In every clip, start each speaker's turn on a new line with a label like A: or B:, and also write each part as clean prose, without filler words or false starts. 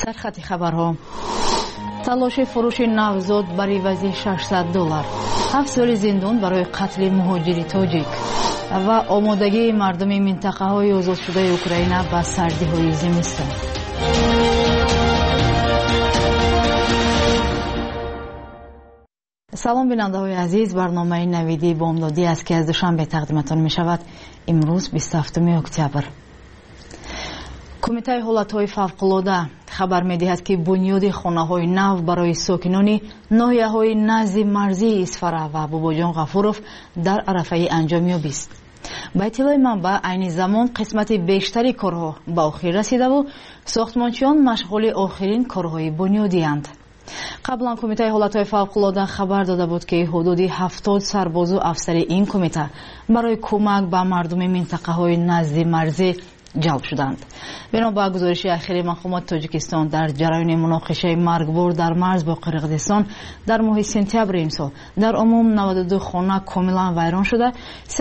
A: در خط خبرها تلاش فروش نوزاد بر عوض $600 7 سال زندان برای قتل مهاجری تاجیک و آمادگی مردم منطقه‌های آزاد شده اوکراین به سردی‌های زمستان. سلام بیننده‌های عزیز، برنامه نویدی بامدادی است که از دوشنبه تقدیمتان می شود. امروز 27 اکتبر. کمیته حالت‌های فوق‌العاده خبر می‌دهد که بنیاد خانه‌های نو برای ساکنان ناحیه‌های نزد مرزی اسفره و باباجان غفورов در عرفه انجامیابی است. با اطلاع منبع عین زمان قسمت بیشتری کارها به آخر رسیده و ساختمانچیان مشغول آخرین کارهای بنیادی اند. قبلا کمیته حالت‌های فوق‌العاده خبر داده بود که حدود 70 سرباز و افسر این کمیته برای کمک به مردم منطقه‌های نزد مرزی جلب شدند. بنا به گزارش اخیر مقامات تاجیکستان در جریان مناقشه مرگبار در مرز با قرقیزستان در ماه سپتامبر این سال در عموم 92 خانه کاملا ویران شده،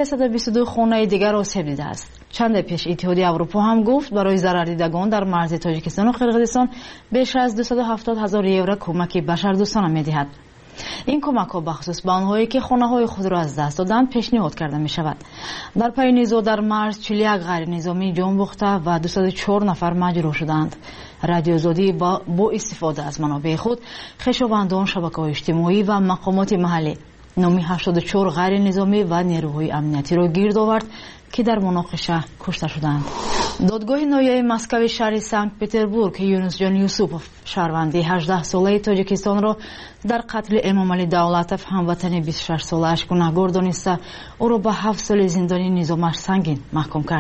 A: 322 خانه دیگر آسیب دیده است. چند پیش اتحادیه اروپا هم گفت برای ضرر دیدگان در مرز تاجیکستان و قرقیزستان بیش از 270,000 یورو کمک بشردوستانه می‌دهد. این کمک ها بخصوص به آنهایی که خانه های خود را از دست دادند پیشنهاد کرده می شود. در پی نزاع در مرز 41 غیر نظامی جان باخته و 204 نفر مجروح شدند. رادیو آزادی با استفاده از منابع خود خویشاوندان شبکه‌های اجتماعی و مقامات محلی نام 84 غیر نظامی و نیروهای امنیتی را گرد آورد که در مناقشه کشته شدند. دادگاه ناحیه مسکو شهر سنت پتربورگ یونس جان یوسوفوف شهروند 18 ساله تاجیکستان را در قتل امام علی دولتوف هموطن 26 ساله‌اش گناهکار دانسته او را به 7 سال زندانی نظامش سنگین محکوم کرد.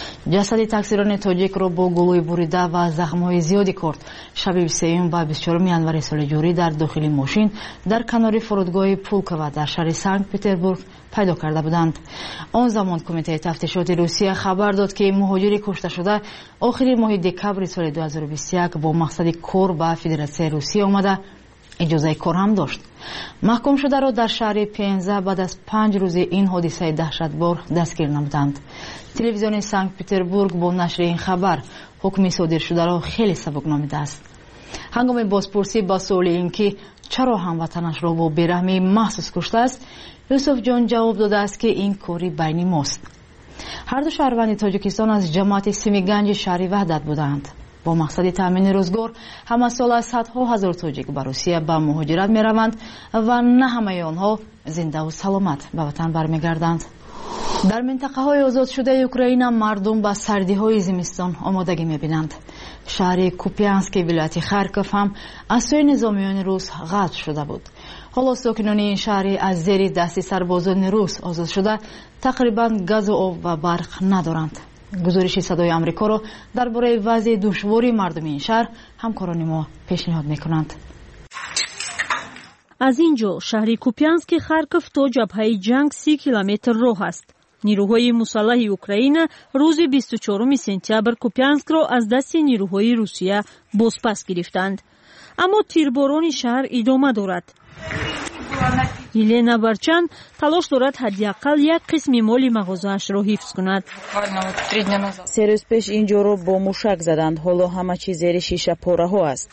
A: جسد تقصیران تاجیک را با گلوی بریده و زخم‌های زیادی کرد. شب 23 و 24 январи سال جاری در داخل ماشین در کنار فرودگاه پولکووا در شهر سنت پتربورگ پیدا کرده بودند. آن زمان کمیته تفتیشات روسیه خبر داد که مهاجر کشته شده آخر ماه دکبر سال 2021 با مقصد کار به فدراسیون روسیه آمده اجازه کار هم داشت. محکوم شده را در شهر پنزه بعد از 5 روز این حادثه دهشتبار دستگیر نمودند. تلویزیون سنت پتربورگ با نشر این خبر حکم صادر شده را خیلی سبک نامیده است. هنگام بازپرسی با سوال اینکه چرا هموطنش را با بیرحمی محسوس کشته است، یوسف جان جواب داده است که این کاری بین ماست. هر دو شهروند تاجیکستان از جماعت سیمیگنج شهری وحدت بودند. با مقصد تامین روزگار همه سال از صدها هزار تاجیک به روسیه به مهاجرت می روند و نه همه آنها زنده و سلامت به وطن برمیگردند. در منطقه های آزاد شده اوکراین مردم به سردی های زمستان آمادگی می بینند. شهر کوپیانسک ولایت خارکوف هم از سوی نظامیان روس قطع شده بود. حالا ساکنان این شهر از زیر دست سربازان روس آزاد شده تقریبا گاز و آب و برق ندارند. گزارش صدای آمریکا را درباره وضع دشواری مردم این شهر همکاران ما پیشنهاد میکنند.
B: از اینجا شهر کوپیانسک خارکوف تا جبهه جنگ 30 کیلومتر راه است. نیروهای مسلح اوکراین روز 24 سپتامبر کوپیانسک را از دست نیروهای روسیه بازپس گرفتند. اما تیرباران شهر ادامه دارد. یلنا барчан تلاش دارد حداقل یک قسم مالی مغازه‌اش را حفظ کند.
C: 3 روز پیش اینجا را با موشک زدند. حالا همه چیز زیر شیشه پاره‌ها است.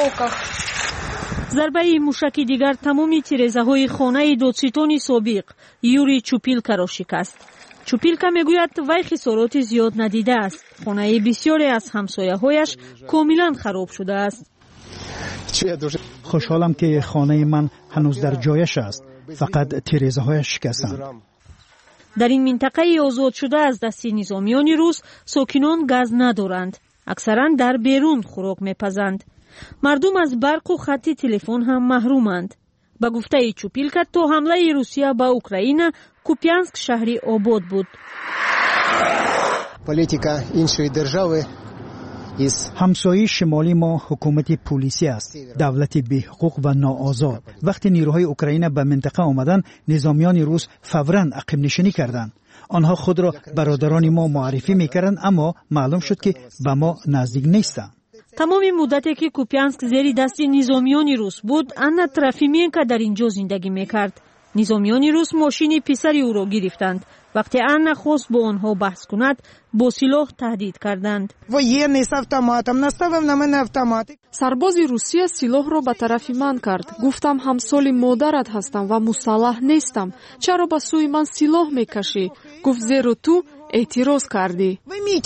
B: ضربه موشک دیگر تمام تیره‌های خانه دادستان سابق یوری چوپیلکا را شکست. چوپیلکا میگوید وی خسارات زیاد ندیده است. خانه بسیاری از همسایه‌هایش کاملا خراب شده است.
D: خوشحالم که خانه من هنوز در جایش است. فقط تیره‌هایش شکستند.
B: در این منطقه آزاد شده از دست نظامیان روس ساکنان گاز ندارند. اکثرا در بیرون خوراک میپزند. مردم از برق و خط تلفن هم محرومند. با گفته چوپیلکا تا حمله روسیه به اوکراین کوپیانسک شهری آباد بود.
E: پالیتیکا іншої держави
D: همسایه شمالی ما حکومت پلیسی است، دولت بی حقوق و ناآزاد. وقتی نیروهای اوکراین به منطقه آمدن نظامیان روس فوراً عقب نشینی کردند. آنها خود را برادران ما معرفی میکردند اما معلوم شد که به ما نزدیک نیستند.
B: تمام مدتی که کوپیانسک زیر دست نظامیان روس بود، آنا ترافیمینکا در اینجا زندگی میکرد. نظامیان روس ماشین پسری او را گرفتند. وقتی آن نخواست با آنها بحث کند با سلاح تهدید کردند.
F: سرباز روسیه سلاح را به طرف من کرد. گفتم همسال مادرت هستم و مسلح نیستم. چرا به سوی من سلاح میکشی؟ گفت زیرا تو اعتراض کردی.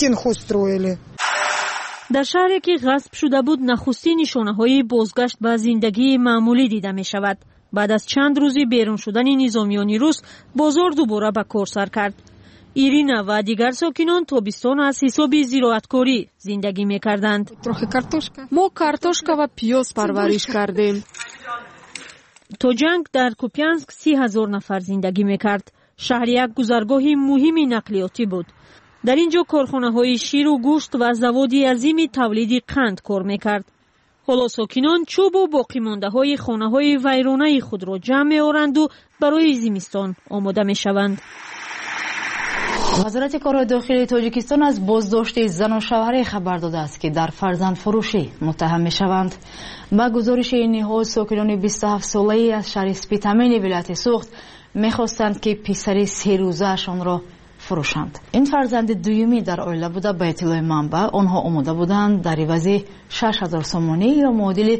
B: در شهری که غصب شده بود نخستین نشانه‌های بازگشت به زندگی معمولی دیده می شود. بعد از چند روزی بیرون شدن نظامیان روس بازار دوباره به کار سر کرد. ایرینا و دیگر ساکنان تابستان از حساب زراعتکاری زندگی می کردند.
F: ما کارتوشکا و پیاز پرورش کردیم.
B: تا جنگ در کوپیانسک 30,000 نفر زندگی می کرد. شهر یک گذرگاه مهم نقلیاتی بود. در اینجا کارخانه‌های شیر و گوشت و زوادی عظیم تولید قند کار می‌کرد. حالا ساکنان چوب و باقی مانده‌های خانه‌های ویرانه خود را جمع می‌آورند و برای زمستان آماده می‌شوند.
A: وزارت کار داخلی تاجیکستان از بازداشت زن و شوهر خبر داده است که در فرزند فروشی متهم می‌شوند. با گزارش این نهاد ساکنان 27 ساله‌ای از شهر اسپیتامین ولایت سوخت می‌خواستند که پسر 3 روزه‌شان را فروشند. این فرزند دومی در عائله بوده. به اطلاع منبع آنها آماده بودند در عوض 6,000 سومانی یا معادل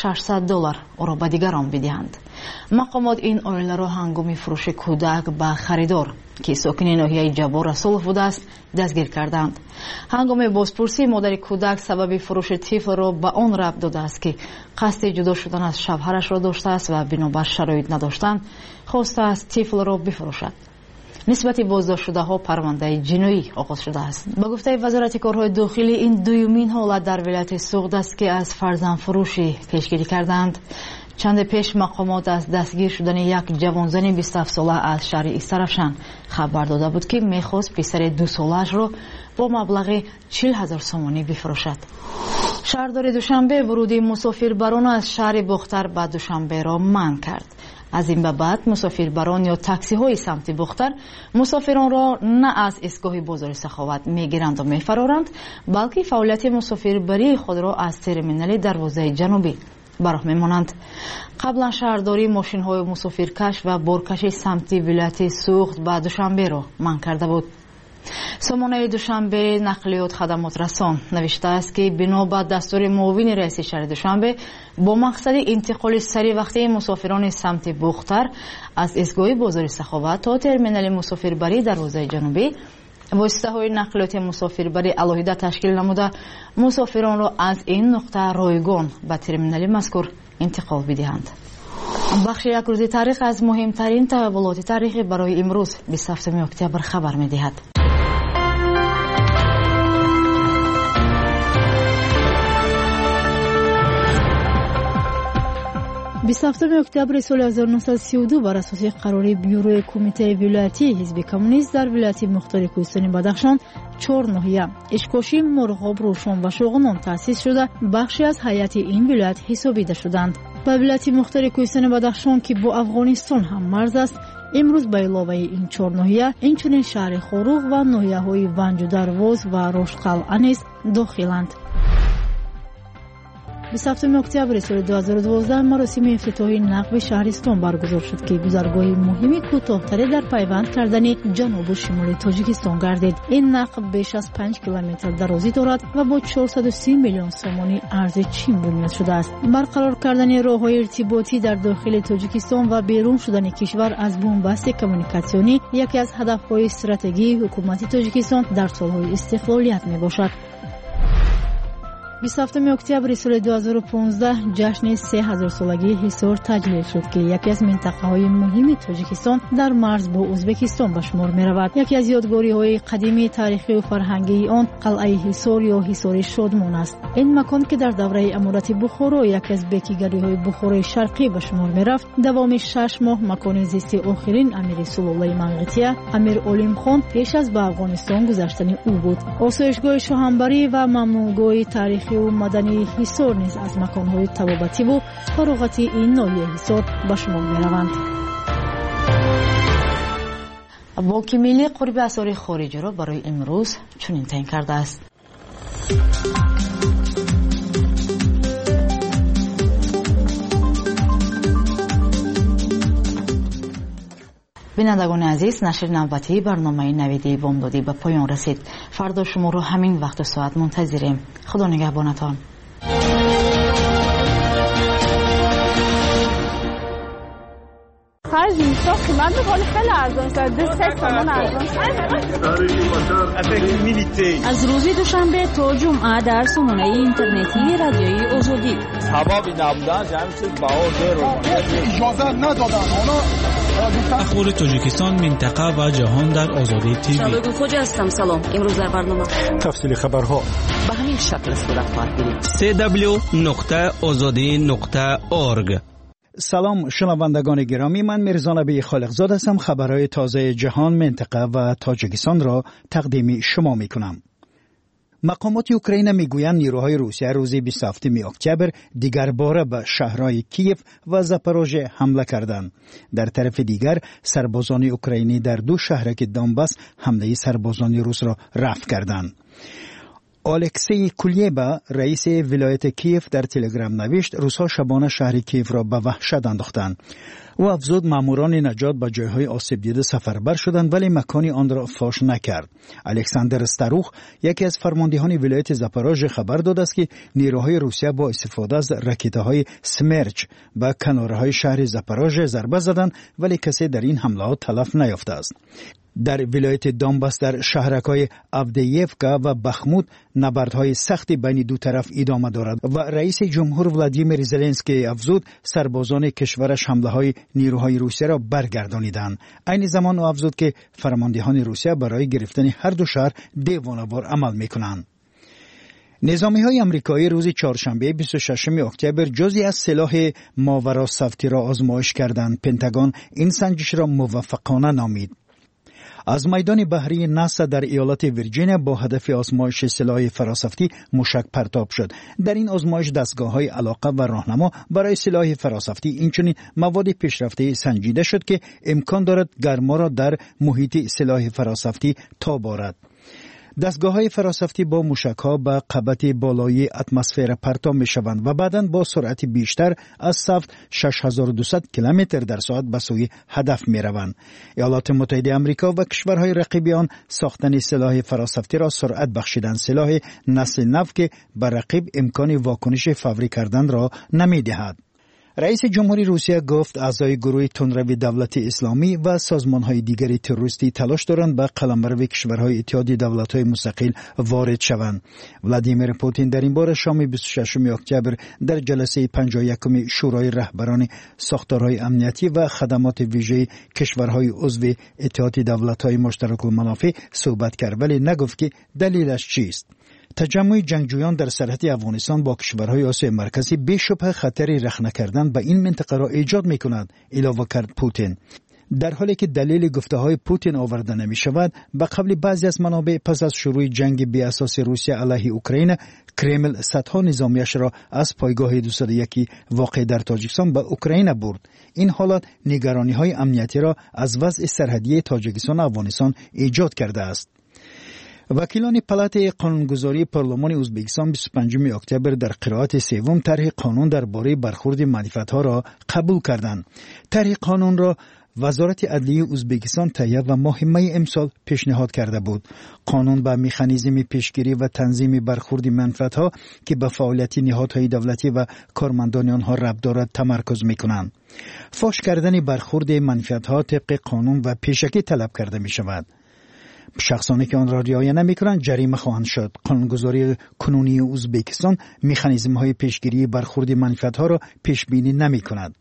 A: $600 او را به دیگران بدهند. مقامات این عائله را هنگام فروش کودک به خریدار که ساکن ناحیه جبار رسول بوده است دستگیر کردند. هنگام بازپرسی مادر کودک سبب فروش طفل را به آن ربط داده است که قصد جدا شدن از شوهرش را داشته است و بنابر شرایط نداشتن خواسته است طفل را بفروشد. نسبت بازداشت شده ها پرونده جنایی آغاز شده است. با گفته وزارت کارهای داخلی این دومین حالت در ولایت سوخت است که از فرزند فروشی پیشگیری کردند. چند پیش مقامات از دستگیر شدن یک جوانزن 27 ساله از شهر استرفشن خبر داده بود که میخواست پسر 2 سالش را با مبلغ 40,000 سومانی بفروشد. شهردار دوشنبه ورود مسافربران از شهر بختر به دوشنبه را منع کرد. از این به بعد مسافربران یا تاکسی های سمت بختر مسافران را نه از ایستگاه بازار سخاوت میگیرند و میفرارند، بلکه فعالیت مسافربری خود را از ترمینال دروازه جنوبی براه میمانند. قبلا شهرداری ماشین های مسافرکش و بارکش سمت ولایت سوخت به دوشنبه را منع کرده بود. سامانه دوشنبه نقلیات خدمات رسان نوشته است که بنا به دستور معاون رئیس شهر دوشنبه با مقصد انتقال سریع وقتی مسافران سمت بختر از ایستگاه بازار سخاوت تا ترمینال مسافربری دروازه جنوبی واسطه های نقلیات مسافربری علاهیده تشکیل نموده مسافران را از این نقطه رایگان به ترمینال مذکور انتقال بدهند. بخش یک روز تاریخ از مهمترین تحولات تاریخی برای امروز 27 اکتبر خبر می‌دهد. 27 اکتبر سال 1932 بر اساس قرار بیوروی کمیته ولایتی حزب کمونیست در ولایت مختار کوهستان بدخشان 4 ناحیه اشکاشی، مرغاب، روشن و شوغنان تأسیس شده بخشی از هیئت این ولایت حسابیده شدند. به ولایت مختار کوهستان بدخشان که با افغانستان هم مرز است امروز به علاوه این 4 ناحیه اینچنین شهر خوروغ و ناحیه های ونج و درواز و رشتقلعه نیز داخلند. 27 اکتبر سال 2012 مراسم افتتاحی نقب شهرستان برگزار شد که گذرگاه مهمی کوتاه‌تری در پیوند کردن جنوب و شمال تاجیکستان گردید. این نقب بیش از 5 کیلومتر درازی دارد و با 430 میلیون سومانی ارز چین بنیاد شده است. برقرار کردن راه‌های ارتباطی در داخل تاجیکستان و بیرون شدن کشور از بنبست کمیونیکاسیونی یکی از هدف‌های استراتژی حکومت تاجیکستان در سال‌های استقلالیت میباشد. 27 اکتبر سال 2015 جشن 3000 سالگی حصار تجلیل شد که یکی از منطقه‌های مهم تاجیکستان در مرز با ازبکستان به شمار می‌رود. یکی از یادگاری‌های قدیمی تاریخی و فرهنگی آن قلعه حصار یا حصار شادمان است. این مکان که در دوره امارت بخارا یکی از بکیگری‌های بخارای شرقی به شمار می‌رفت، دوام 6 ماه مکان زیست آخرین امیر سلولای منقطیه امیر علیم خان پیش از به افغانستان گذشتن او بود. آسایشگاه شاهنبری و ممنوعگاه تاریخی و مدنی حصار نیز از مکان‌های طبابتی و فراغتی این ناحیه حصار به شمار می‌روند. بانک ملی قرب اسعار خارجی را برای امروز چنین تعیین کرده است. بینندگان عزیز، نشر نوبتی برنامه نویدی بامدادی به پایان رسید. فردا شما رو همین وقت و ساعت منتظریم. خدا نگهبانتان.
G: اینجا قیمت بخوری خیلی ارزان شد. 2 تومان ارزان شد.
B: از روز دوشنبه تا جمعه در سامانه اینترنتی رادیوی آزادی.
H: سببی نبودن جمعی چیز بها رو
I: اجازه ندادن.
J: اخبار تاجیکستان، منطقه و جهان در آزادی تیوی.
K: شبگو خوجا هستم. سلام. امروز در برنامه
I: تفصیل خبرها
K: به همین شکل صورت خواهد گرفت.
L: www.azadi.org.
D: سلام شنوندگان گرامی، من میرزا نبی خالقزاد هستم. خبرهای تازه جهان، منطقه و تاجیکستان را تقدیم شما میکنم. مقامات اوکراین میگویند نیروهای روسیه روز 27 اکتبر دیگر باره به شهرهای کیف و زاپاروژه حمله کردند. در طرف دیگر سربازان اوکراینی در 2 شهرک دونباس حمله سربازان روس را رفع کردند. الکسی کولیبا رئیس ولایت کیف در تلگرام نوشت روس‌ها شبانه شهر کیف را به وحشت انداختند. او افزود ماموران نجات به جایهای آسیب دیده سفربر شدند ولی مکانی آن را فاش نکرد. الکساندر استاروخ یکی از فرماندهان ولایت زاپاروژه خبر داد است که نیروهای روسیه با استفاده از راکت‌های سمرچ به کنارهای شهر زاپاروژه ضربه زدند ولی کسی در این حملات تلف نیافته است. در ولایت دونباس در شهرک‌های آفدییفکا و بخمود نبردهای سختی بین دو طرف ادامه دارد و رئیس جمهور ولادیمیر زلنسکی افزود سربازان کشورش حمله‌های نیروهای روسیه را برگردانیدند. عین زمان او افزود که فرماندهان روسیه برای گرفتن هر دو شهر دیوانه‌وار عمل می‌کنند. نظامی‌های آمریکایی روز چهارشنبه 26 اکتبر جزئی از سلاح ماوراءالصوتی را آزمایش کردند. پنتاگون این سنجش را موفقانه نامید. از میدان بحری ناسا در ایالت ویرجینیا با هدف آزمایش سلاح فراسفتی موشک پرتاب شد. در این آزمایش دستگاه‌های علاقه و راهنما برای سلاح فراسفتی اینچنین مواد پیشرفته سنجیده شد که امکان دارد گرما را در محیط سلاح فراسفتی تاب آورد. دستگاه‌های فراسفتی با موشک‌ها به قبت بالای اتمسفر پرتاب می‌شوند و بعداً با سرعت بیشتر از سفت 6200 کیلومتر در ساعت به سوی هدف می‌روند. ایالات متحده آمریکا و کشورهای رقیب آن ساختن سلاح فراسفتی را سرعت بخشیدند. سلاح نسل نو که به رقیب امکان واکنش فوری کردن را نمی‌دهد. رئیس جمهوری روسیه گفت اعضای گروه تندروی دولت اسلامی و سازمان‌های دیگر تروریستی تلاش دارند به قلمرو کشورهای اتحادیه دولت‌های مستقل وارد شوند. ولادیمیر پوتین در این باره شام 26 اکتبر در جلسه 51 شورای رهبران ساختارهای امنیتی و خدمات ویژه کشورهای عضو اتحادیه دولت‌های مشترک المنافع صحبت کرد ولی نگفت که دلیلش چیست. تجمع جنگجویان در سرحد افغانستان با کشورهای آسیای مرکزی بی‌شبهه خطری رخنه کردن به این منطقه را ایجاد می‌کند، اضافه کرد پوتین. در حالی که دلیل گفته‌های پوتین آورده نمی‌شود، به قول بعضی از منابع پس از شروع جنگ بی اساس روسیه علیه اوکراین، کرمل صدها نظامیش را از پایگاه 201 واقع در تاجیکستان به اوکراین برد. این حالت نگرانی‌های امنیتی را از وضع سرحدی تاجیکستان و افغانستان ایجاد کرده است. وکیلان پلات قانونگذاری پارلمان ازبکستان 25 اکتبر در قرائت سوم طرح قانون درباره برخورد منفعت‌ها را قبول کردند. طرح قانون را وزارت عدلیه ازبکستان تهیه و ماه می امسال پیشنهاد کرده بود. قانون به مکانیزم پیشگیری و تنظیم برخورد منفعت‌ها که به فعالیت نهادهای دولتی و کارمندان آنها ربط دارد تمرکز می‌کنند. فاش کردن برخورد منفعت‌ها طبق قانون و پیشکی طلب کرده می‌شود. شخصانی که آن را رعایت نمی‌کنند جریمه خواهند شد. قانونگذاری کنونی ازبکستان مکانیزم‌های پیشگیری برخورد منفعت‌ها را پیش بینی نمی‌کند.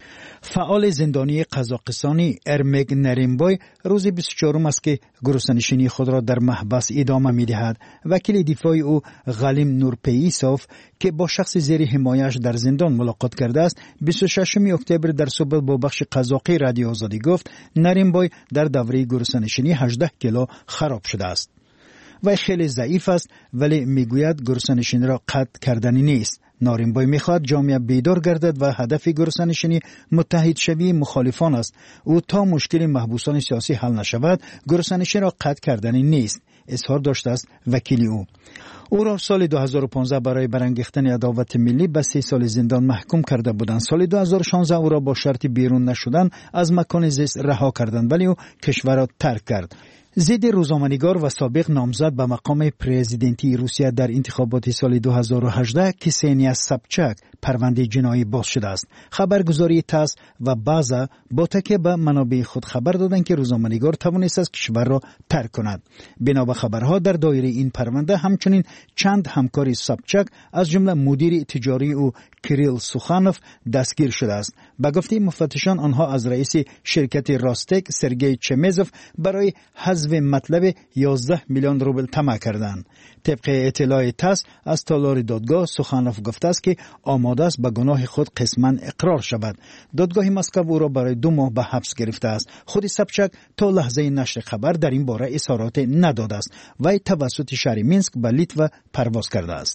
D: فعال زندانی قزاقستانی ارمگ نریمبای روز 24 است که گروسنشینی خود را در محبس ادامه می‌دهد. وکیل دفاع او غلیم نورپیسوف که با شخص زیر حمایش در زندان ملاقات کرده است 26 اکتبر در صبح با بخش قزاقی رادیو آزادی گفت نریمبای در دوره گروسنشینی 18 کیلو خراب شده است. وی خیلی ضعیف است ولی میگوید گروسنشینی را قطع کردنی نیست. ناریمبای میخواد جامعه بیدار گردد و هدف گروسنشینی متحد شوی مخالفان است. او تا مشکل محبوسان سیاسی حل نشود گروسنشینی را قطع کردنی نیست. اظهار داشته است وکیل او را سال 2015 برای برانگیختن عداوت ملی به 3 سال زندان محکوم کرده بودند. سال 2016 او را با شرط بیرون نشدن از مکان زیست رها کردند، ولی او کشور را ترک کرد. ضد روزنامه‌نگار و سابق نامزد به مقام پرزیدنتی روسیه در انتخابات سال 2018 کسینیا سابچاک پرونده جنایی باز شده است. خبرگزاری تاس و بازا با تکیه به منابع خود خبر دادند که روزنامه‌نگار توانسته است کشور را ترک کند. بنا به خبرها در دایره این پرونده همچنین چند همکار سابچاک از جمله مدیر تجاری او کریل سوخانوف دستگیر شده است. به گفته مفتشان آنها از رئیس شرکت راستک سرگئی چمزوف برای حذف مطلب 11 میلیون روبل طمع کردند. طبق اطلاع تاس از تالار دادگاه سوخانوف گفته است که آماده است به گناه خود قسما اقرار شود. دادگاه مسکو او را برای 2 ماه به حبس گرفته است. خود سابچاک تا لحظه نشر خبر در این باره اظهارات نداده است. وی توسط شهر مینسک به لیتوا پرواز کرده است.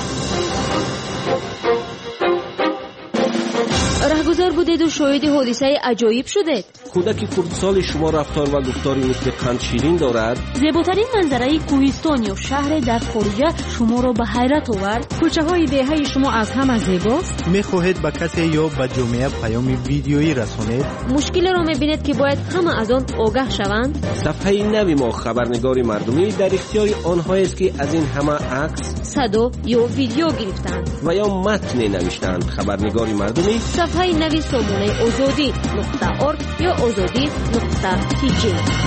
B: رهگذر بودید و شاهد حادثه عجایب شدید.
L: کودک کردسال شما رفتار و گفتاری مثل قند شیرین دارد.
B: زیباترین منظره کوهستان یا شهر در خارجه شما را به حیرت آورد.
C: کوچه های دهه شما از همه زیباست.
M: میخواهید به کسی یا به جامعه پیام ویدیویی رسانید.
B: مشکل را میبینید که باید همه از آن آگاه شوند.
L: صفحه نوی ما خبرنگاری مردمی در اختیار آنهایی است که از این همه عکس،
B: صدا یا ویدیو گرفتند
L: و یا متن نوشتند. خبرنگاری مردمی
B: صفحه نوی سامانه azadi.org یا azadi.tk.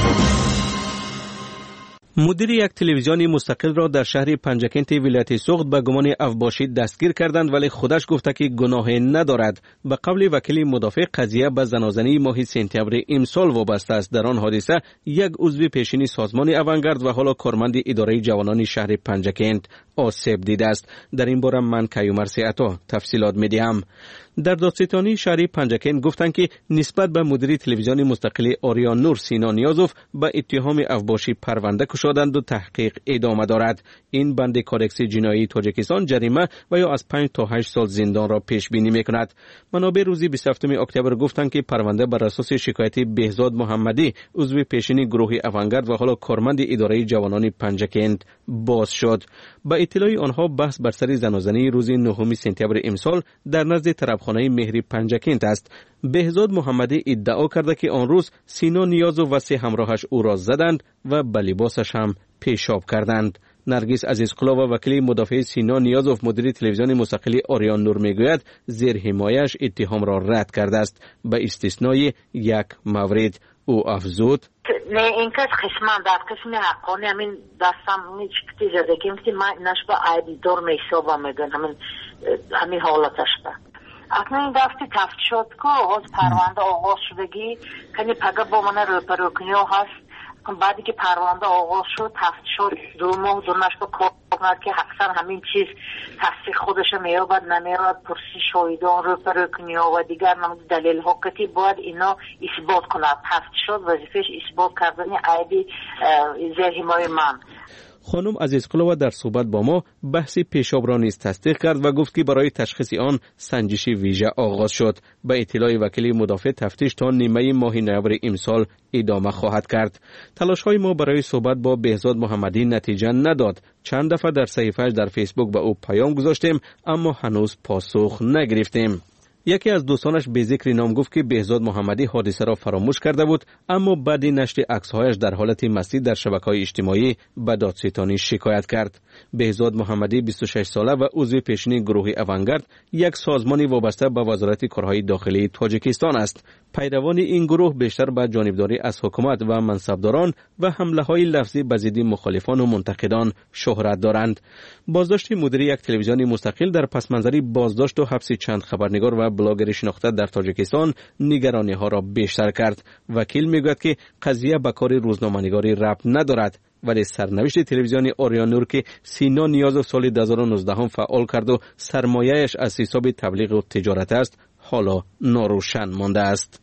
J: مدیر یک تلویزیون مستقل را در شهر پنجکنت ولایت سوخت به گمان افباشی دستگیر کردند، ولی خودش گفته که گناهی ندارد. به قول وکیل مدافع قضیه به زنازنی ماه سپتامبر امسال وابسته است. در آن حادثه یک عضو پیشین سازمان اونگارد و حالا کارمند اداره جوانان شهر پنجکنت آسیب دیده است. در این باره من کیومرث عطا تفصیلات میدهم. در دادستانی شهر پنجکنت گفتند که نسبت به مدیر تلویزیون مستقل آریان نور سینا نیازوف به اتهام افباشی پرونده کشادند و تحقیق ادامه دارد. این بند کودکس جنایی تاجیکستان جریمه و یا از 5 تا 8 سال زندان را پیش بینی میکند. منابع روز 27 اکتبر گفتند که پرونده بر اساس شکایت بهزاد محمدی عضو پیشین گروه اونگارد و حالا کارمند اداره جوانان پنجکنت باز شد. با اطلاع آنها بحث بر سر زنازنی روز 9 سپتامبر امسال در نزد طربخانه مهری پنجکنت است. بهزاد محمدی ادعا کرده که آن روز سینا نیازو و 3 همراهش او را زدند و به لباسش هم پیشاب کردند. نرگس عزیزقلا و وکیل مدافع سینا نیازوف مدیر تلویزیون مستقل آریان نور میگوید زیر حمایش اتهام را رد کرده است به استثنای یک مورد. او افزود
N: نه این کس قسمان در قسم حقانی همین دستم نیچکتی زده که من اینش با عیدی دار میشابه میگن همین حالتش با اکنون این دستی تفت شد که آغاز پرونده آغاز شدگی کنی پگه با من روپروکنیو هست بعدی که پرونده آغاز شد تفت شد 2 ماه دونش با کار کرد که اکثر همین چیز تصدیق خودش میابد نمیرد پرسی شایدان روپروکنیو و دیگر دلیل حقیقتی باید اینا اثبات کند. تفت شد وظیفش اثبات کردن عیبی زیر حمایت من.
J: خانم عزیزقلوه در صحبت با ما بحث پیشاب را نیز تصدیق کرد و گفت که برای تشخیص آن سنجش ویژه آغاز شد. به اطلاع وکیل مدافع تفتیش تا نیمه ماه نوامبر امسال ادامه خواهد کرد. تلاش‌های ما برای صحبت با بهزاد محمدی نتیجه نداد. چند دفعه در صفحه‌اش در فیسبوک به او پیام گذاشتیم اما هنوز پاسخ نگرفتیم. یکی از دوستانش به ذکر نام گفت که بهزاد محمدی حادثه را فراموش کرده بود، اما بعد نشر عکس‌هایش در حالت مستی در شبکه‌های اجتماعی به دادستانی شکایت کرد. بهزاد محمدی 26 ساله و عضو پیشین گروه اونگارد، یک سازمان وابسته به وزارت کارهای داخلی تاجیکستان است. پیروان این گروه بیشتر به جانبداری از حکومت و منصبداران و حمله‌های لفظی به ضد مخالفان و منتقدان شهرت دارند. بازداشت مدیر یک تلویزیون مستقل در پس منظر بازداشت و حبس چند خبرنگار و بلاگر شناخته در تاجیکستان نگرانی‌ها را بیشتر کرد. وکیل میگوید که قضیه به کار روزنامه‌نگاری ربط ندارد، ولی سرنوشت تلویزیون آریان نور که سینا نیازوف سال 2019 فعال کرد و سرمایه‌اش از حساب تبلیغ و تجارت است حالا ناروشن مانده است.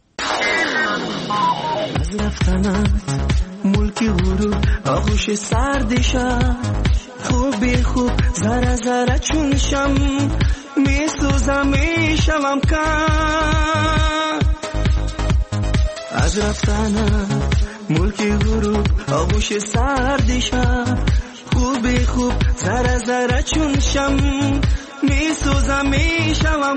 O: از رفتنت ملک غرور آغوش سردشم خوب ذره ذره چون شم میسوزم میشم کن از رفتنت ملک غروب آغوش سرد شب خوب خوب ذره ذره چون شم میسوزم میشوم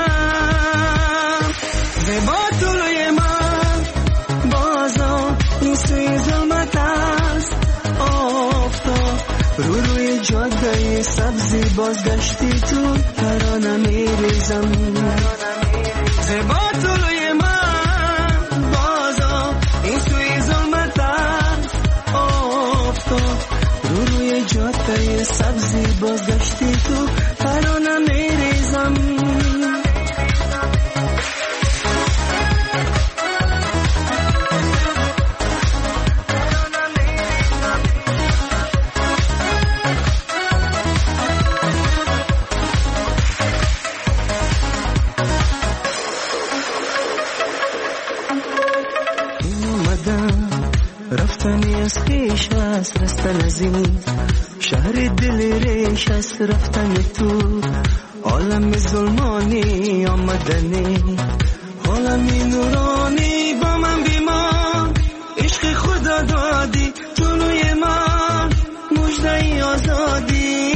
O: کم زیبا طلوع من بازا این سوی ظلمت است آفتاب روی جاده سبزی بازگشتی تو ترانه میریزم زیبا طلوع من بازا این سوی ظلمت است آفتاب روی جاده سبزی بازگشتی تو ترانه میریزم رفتنی از خیش است رستن از این شهر دل ریش است رفتن تو عالم ظلمانی آمدنی عالمی نورانی با من بیمان عشق خدا دادی جلوی من مژده آزادی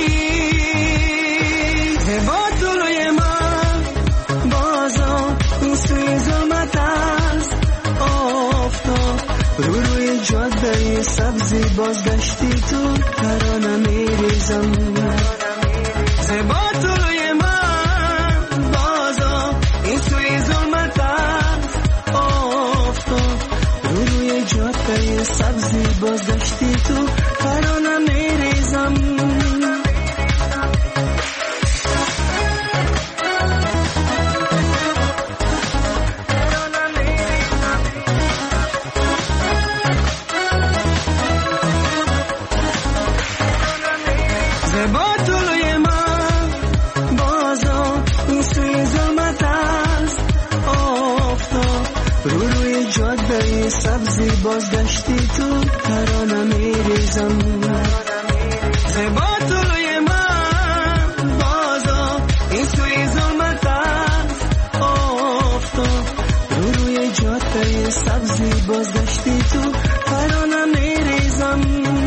O: زیبا جلوی من بازا این سوی ظلمت است آفتاب روی جاده سبزی بازگشتی تو ترانه میریزم زیبا طلوع من بازا این سوی ظلمت است آفتاب روی جاده سبزی بازگشتی تو ترانه میریزم سبزی بازگشتی تو ترانه میریزم زیبا طلوع من بازا این سوی ظلمت است آفتاب روی جاده سبزی بازگشتی تو ترانه میریزم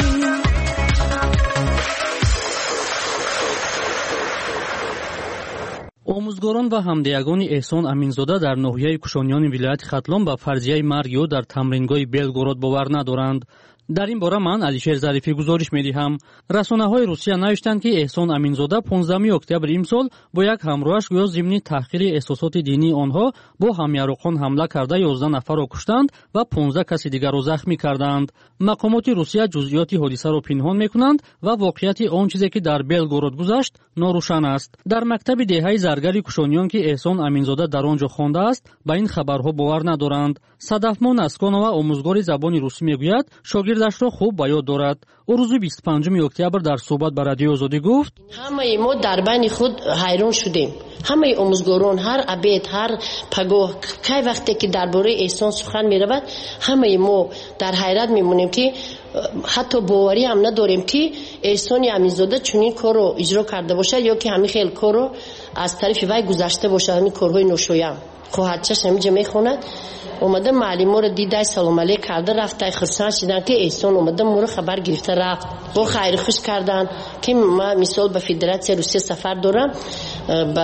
P: омӯзгорон ва ҳамдиягони эҳсон аминзода дар ноҳияи кушониёни вилояти хатлон ба фарзияи марги ӯ дар тамрингоҳи белгород бовар надоранд. дар ин бора ман алишер зарифӣ гузориш медиҳам. расонаҳои русия навиштанд ки эҳсон аминзода 15 октябри имсол бо як ҳамроҳаш гӯё зимни таҳқири эҳсосоти динии онҳо бо ҳамяроқон ҳамла карда 11 нафарро куштанд ва 15 каси дигарро захмӣ карданд. мақомоти русия ҷузъиёти ҳодисаро пинҳон мекунанд ва воқеияти он чизе ки дар белгород гузашт норӯшан аст. дар мактаби деҳаи заргари кушониён ки эҳсон аминзода дар он ҷо хондааст ба ин хабарҳо бовар надоранд. садафмо насконова омӯзгори забони русӣ мегӯяд шогирдашро хуб ба ёд дорад. ӯ рӯзи 25 октябр дар суҳбат ба радиои озодӣ гуфт:
Q: ҳамаи мо дар байни худ ҳайрон шудем. ҳамаи омӯзгорон ҳар абед ҳар пагоҳ кай вақте ки дар бораи эҳсон сухан меравад ҳамаи мо дар ҳайрат мемонем ки ҳатто боварӣ ҳам надорем ки эҳсони аминзода чунин корро иҷро карда бошад ё ки ҳамин хел корро аз тарафи вай гузашта бошад. ҳамин корҳои ношоям хоҳарчаш ҳаминҷа мехонад. омада маълиморо дидай салом алейк карда рафтай хурсанд шидан ки эҳсон омада моро хабар гирифта рафт. бо хайрухуш карданд ки ман мисол ба федератсияи русия сафар дорам ба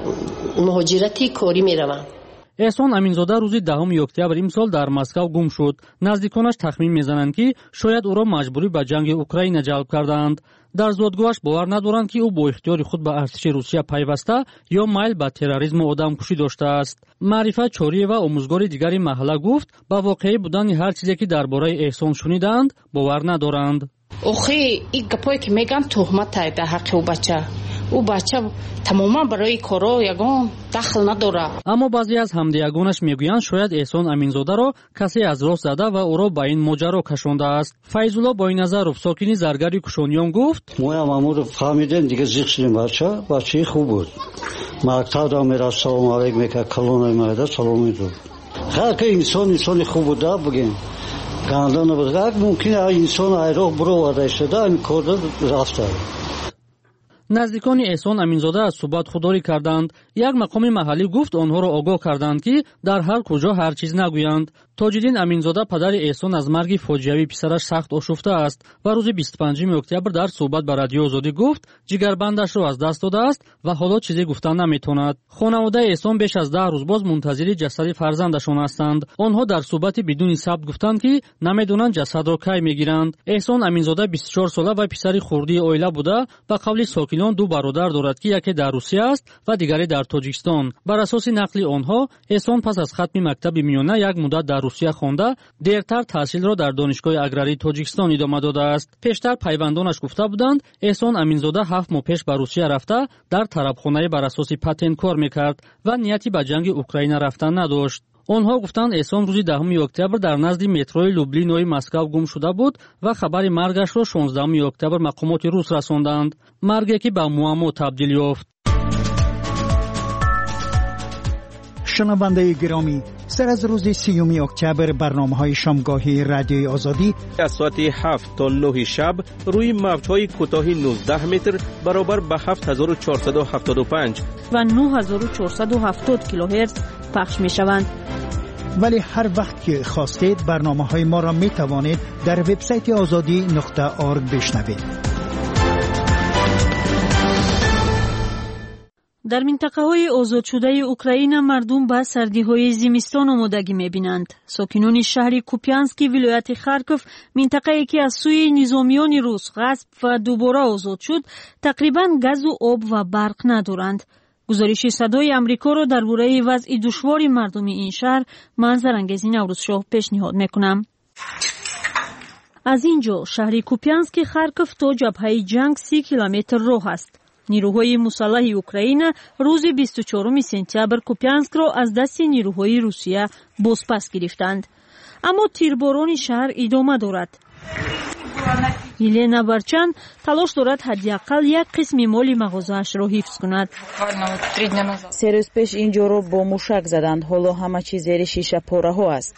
Q: муҳоҷирати корӣ меравам.
P: эҳсон аминзода рӯзи 10 октябр имсол дар Москав гум шуд. наздиконаш тахмин мезананд ки шояд ӯро маҷбурӣ ба ҷанги Украина ҷалб карданд. дар зодгоҳаш бовар надоранд ки ӯ бо ихтиёри худ ба артиши русия пайваста ё майл ба терроризму одамкушӣ доштааст. маърифат чориева омӯзгори дигари маҳалла гуфт ба воқеӣ будани ҳар чизе ки дар бораи эҳсон шунидаанд бовар надоранд.
R: охи ин гапое ки меган туҳматае дар ҳаққи ӯ бача. ӯ бача тамоман барои коро ягон дахл надорад.
P: аммо баъзе аз ҳамдиягонаш мегӯянд шояд эҳсон аминзодаро касе аз рост зада ва ӯро ба ин моҷаро кашондааст. файзулло бойназаров сокини заргари кушониён гуфт:
S: моям амуро фаҳмидем дига зиқ шудем. бачаи хуб буд. мактабро мерафт, салом алейк мекард, калоно меода салом медод. ҳарка инсони хуб буда бугем. ганда набуд. як мумкин инсон айроғ буроварда истода ин корда рафта.
P: наздикони эҳсон аминзода аз субат худдорӣ карданд. як мақоми маҳаллӣ гуфт онҳоро огоҳ карданд ки дар ҳар куҷо ҳар чиз нагӯянд. тоҷиддин аминзода падари эҳсон аз марги фоҷиавии писараш сахт ошуфта аст ва рӯзи 25 октябр дар суҳбат ба радиои озодӣ гуфт ҷигарбандашро аз даст додааст ва ҳоло чизе гуфтан наметавонад. хонаводаи эҳсон беш аз 10 рӯз боз мунтазири ҷасади фарзандашон ҳастанд. онҳо дар суҳбати бидуни сабт гуфтанд ки намедонанд ҷасадро кай мегиранд. эҳсон аминзода 24 сола ва писари хурдии оила буда ба қавли сокинон ду бародар дорад ки яке дар русия аст ва дигаре дар тоҷикистон. бар асоси нақли онҳо эҳсон пас аз хатми мактаби миёна як муддат дар русия хонда дертар таҳсилро дар донишгоҳи аграрии тоҷикистон идома додааст. пештар пайвандонаш гуфта буданд эҳсон аминзода 7 моҳ пеш ба русия рафта дар тарабхонаи бар асоси патент кор мекард ва нияти ба ҷанги Украина рафтан надошт. онҳо гуфтанд эҳсон рӯзи 10 октябр дар назди метрои Люблинои Москав гум шуда буд ва хабари маргашро 16 октябр мақомоти рус расонданд. марге ки ба муаммо табдил ёфт.
D: شنونده گرامی، سر از روز 30 اکتبر برنامه‌های شامگاهی رادیوی آزادی
J: از ساعت 7 تا 9 شب روی موج‌های کوتاه 19 متر برابر به 7475
B: و 9470 کیلوهرتز پخش می‌شوند.
D: ولی هر وقت که خواستید برنامه‌های ما را می‌توانید در وبسایت azadi.org بشنوید.
B: дар минтақаҳои озодшудаи Украина мардум ба сардиҳои зимистон омодагӣ мебинанд. сокинони шаҳри Купянски вилояти Харков, минтақае ки аз сӯи низомиёни рус ғасб ва дубора озод шуд, тақрибан газу об ва барқ надоранд. гузориши Садои Амрикоро дар бораи вазъи душвори мардуми ин шаҳр ман Зарангези Наврӯзшоҳ пешниҳод мекунам. аз ин ҷо шаҳри Купянски Харков то ҷабҳаи ҷанг 30 километр роҳ аст. نیروهای مسلح اوکراین روز 24 سپتامبر کوپیانسک را از دست نیروهای روسیه بازپس گرفتند. اما تیرباران شهر ادامه دارد. یلنا برچن تلاش دارد حداقل یک قسم مالی مغازه‌اش را حفظ کند.
C: 3 روز پیش اینجا را با موشک زدند. حالا همه چیز زیر شیشه پاره‌ها است.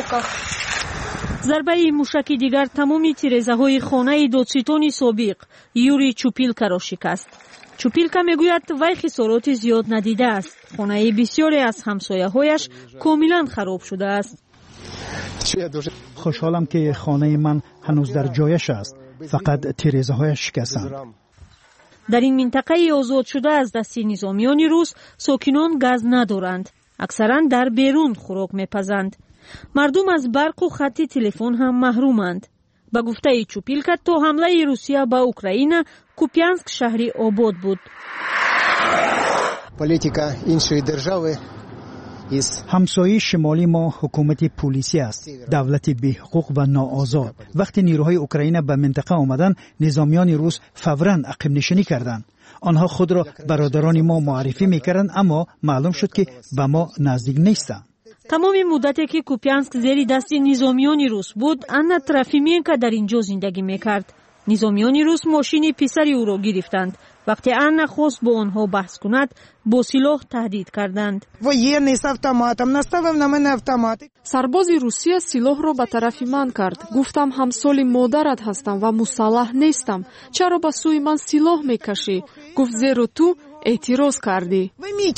B: ضربه موشکی دیگر تمام تیره‌های خانه دادستان سابق یوری چوپیلکا را شکست. چوپیلکا میگوید وی خسارات زیاد ندیده است. خانه بسیاری از همسایه‌هایش کاملا خراب شده است.
D: خوشحالم که خانه من هنوز در جایش است. فقط تیره‌هایش شکستند.
B: در این منطقه آزاد شده از دست نظامیان روس ساکنان گاز ندارند. اکثرا در بیرون خوراک میپزند. مردم از برق و خط تلفن هم محرومند. با گفته چوپیلکا تا حمله روسیه به اوکراین کوپیانسک شهری آباد بود.
E: Politika іншої держави
D: همسایه شمالی ما حکومت پلیسی است، دولت بی‌حقوق و ناآزاد. وقتی نیروهای اوکراین به منطقه آمدند، نظامیان روس فوراً عقب نشینی کردند. آنها خود را برادران ما معرفی می‌کردند، اما معلوم شد که به ما نزدیک نیستند.
B: تمام مدتی که کوپیانسک زیر دست نظامیان روس بود، آنا ترافیمینکا در اینجا زندگی میکرد. نظامیان روس ماشین پسری او را گرفتند. وقتی آنا خواست با آنها بحث کند، با سلاح تهدید کردند.
F: سرباز روسیه سلاح را به طرف من کرد. گفتم همسال مادرت هستم و مسلح نیستم. چرا به سوی من سلاح میکشی؟ گفت زیرا تو اعتراض کردی.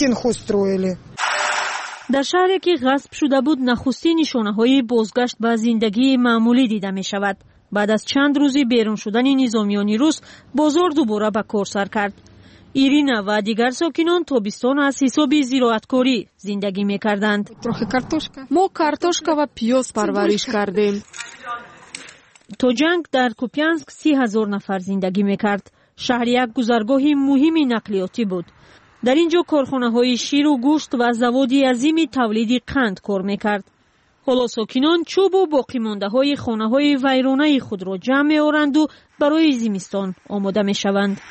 B: در شهری که غصب شده بود نخستین نشانه‌های بازگشت به زندگی معمولی دیده می شود. بعد از چند روزی بیرون شدن نظامیان روس بازار دوباره به کار سر کرد. ایرینا و دیگر ساکنان تابستان از حساب زراعتکاری زندگی می کردند.
F: ما کارتوشکا و پیاز پرورش کردیم.
B: تا جنگ در کوپیانسک 30,000 نفر زندگی می کرد. شهر یک گذرگاه مهم نقلیاتی بود. در اینجا کارخانه‌های شیر و گوشت و زوادی عظیم تولید قند کار می‌کرد. حالا ساکنان چوب و باقی مانده‌های خانه‌های ویرانه خود را جمع می‌آورند و برای زمستان آماده می‌شوند.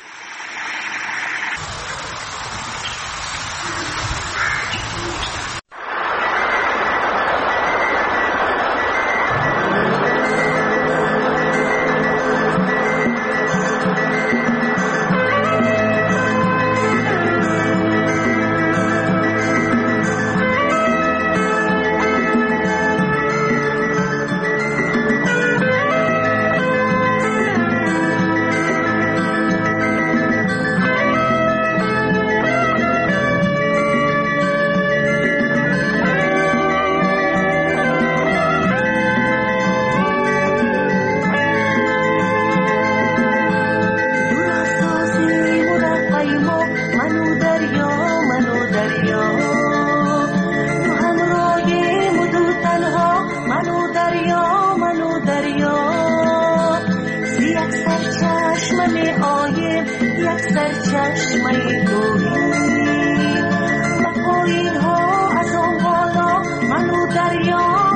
O: چشمه توهی و پایین ها از آن بالا منو دریا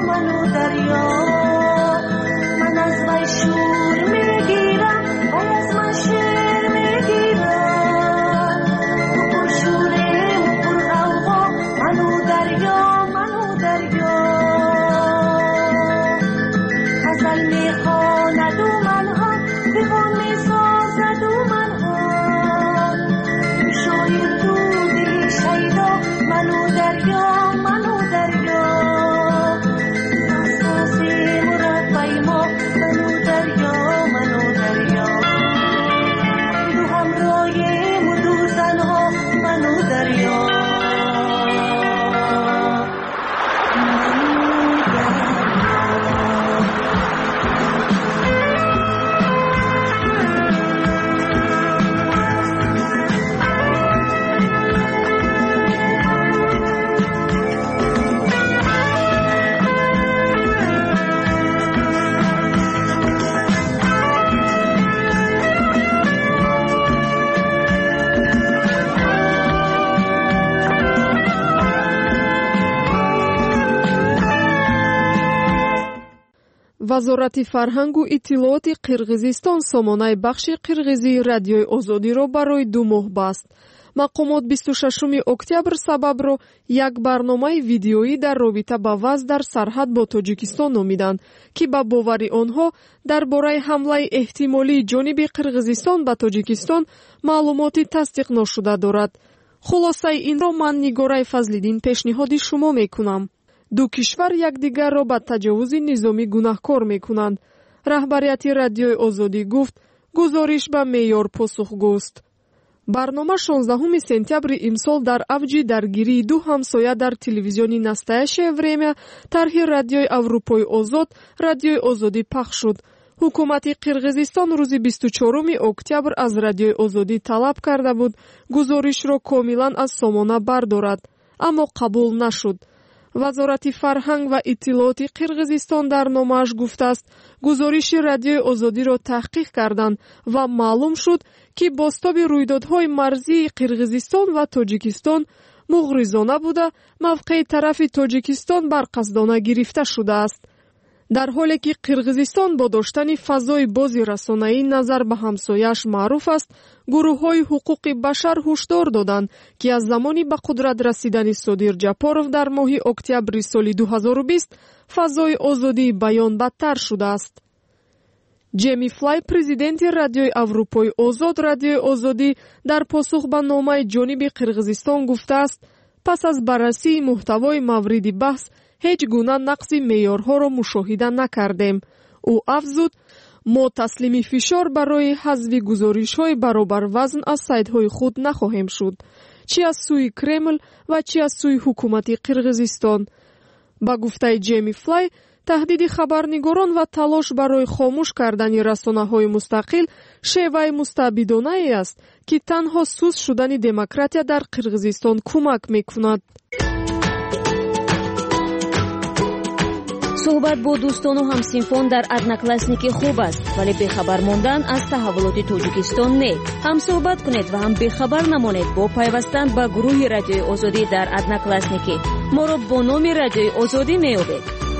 O: من از وی شور میگیرم وی از من شعر میگیرم پر شوره پر غوغا منو دریا غزل میخواند و من هم دیوان میسازد و من هم شاید تو دلی شیدا منو دریا ناسازی مربی ما منو دریا دو همراهیم و دو زنها منو دریا
F: вазорати фарҳангу иттилооти қирғизистон сомонаи бахши қирғизии радиои озодиро барои 2 моҳ баст. мақомот 26 октябр сабабро як барномаи видеоӣ дар робита ба вазъ дар сарҳад бо тоҷикистон номиданд, ки ба бовари онҳо дар бораи ҳамлаи эҳтимолии ҷониби қирғизистон ба тоҷикистон маълумоти тасдиқ ношуда дорад. хулосаи инро ман нигораи фазлиддин пешниҳоди шумо мекунам. ду кишвар якдигарро ба таҷовузи низомӣ гунаҳкор мекунанд. раҳбарияти радиои озодӣ гуфт, гузориш ба меъёр посухгӯст. барнома 16 сентябри имсол дар авҷи даргирии 2 ҳамсоя дар телевизиони «Настоящее время» тарҳи радиои Аврупои озод, радиои озодӣ пахш шуд. ҳукумати қирғизистон рӯзи 24 октябр аз радиои озодӣ талаб карда буд гузоришро комилан аз сомона бардорад, аммо қабул нашуд. вазорати фарҳанг ва иттилооти қирғизистон дар номааш гуфтааст, гузориши радиои озодиро таҳқиқ карданд ва маълум шуд, ки бостоби рӯйдодҳои марзии қирғизистон ва тоҷикистон муғризона буда мавқеи тарафи тоҷикистон барқасдона гирифта шудааст. дар ҳоле ки қирғизистон бо доштани фазои бози расонаӣ назар ба ҳамсояаш маъруф аст, гурӯҳҳои ҳуқуқи башар ҳушдор доданд, ки аз замони ба қудрат расидани Содир Ҷапоров дар моҳи октябри соли 2020 фазои озодии баён бадтар шудааст. Ҷеми Флай, президенти радиои Аврупои озод, радиои озодӣ дар посух ба номаи ҷониби қирғизистон гуфтааст, пас аз баррасии муҳтавои мавриди баҳс ҳеҷ гуна нақси меъёрҳоро мушоҳида накардем. ӯ афзуд, мо таслими фишор барои ҳазви гузоришҳои баробарвазн аз сайтҳои худ нахоҳем шуд, чӣ аз сӯи Кремл ва чӣ аз сӯи ҳукумати Қирғизистон. ба гуфтаи Ҷеми Флай, таҳдиди хабарнигорон ва талош барои хомӯш кардани расонаҳои мустақил шеваи мустаъбидонае аст, ки танҳо суст шудани демократия дар Қирғизистон кӯмак мекунад.
B: суҳбат бо дӯстону ҳамсинфон дар одноклассники хуб аст, вале бехабар мондан аз таҳаввулоти тоҷикистон не. ҳам суҳбат кунед ва ҳам бехабар намонед бо пайвастан ба гурӯҳи радиои озодӣ дар одноклассники. моро бо номи радиои озодӣ меёбед.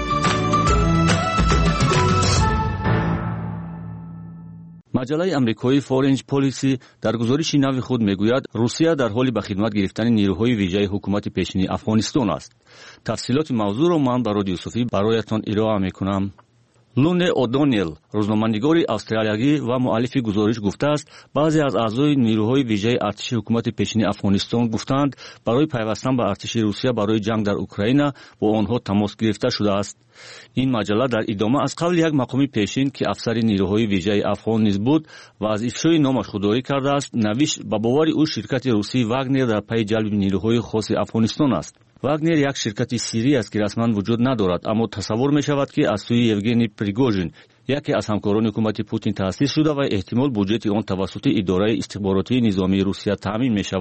T: маҷалаи амрикои Foreign Policy дар гузориши нави худ мегӯяд, Русия дар ҳоли ба хидмат гирифтани нирӯҳои виҷаи ҳукумати пешини Афғонистон аст. тафсилоти мавзӯъро ман барои Юсуфӣ бароятон ироа мекунам. Луне О'Доннелл, рӯзноманигори австралиягӣ ва муаллифи гузориш гуфтааст, баъзе аз аъзои нирӯҳои виҷаи артиши ҳукумати пешини Афғонистон гуфтанд, барои пайвастан ба артиши Русия барои ҷанг дар Украина бо онҳо тамос гирифта шудааст. ин маҷалла дар идома аз қавли як мақоми пешин, ки афсари нирӯҳои виҷаи афғон низ буд ва аз ифшои номаш худдорӣ кардааст, навишт ба бовари ӯ ширкати русии Вагнер дар пайи ҷалби нирӯҳои хоси Афғонистон аст. Вагнер як ширкати сиррӣ аст, ки расман вуҷуд надорад, аммо тасаввур мешавад, ки аз сӯи Евгений Пригожин, яке аз ҳамкорони ҳукумати Путин таъсис шуда ва эҳтимол буҷети он тавассути идораи истихборотии низомии Русия таъмин мешавад.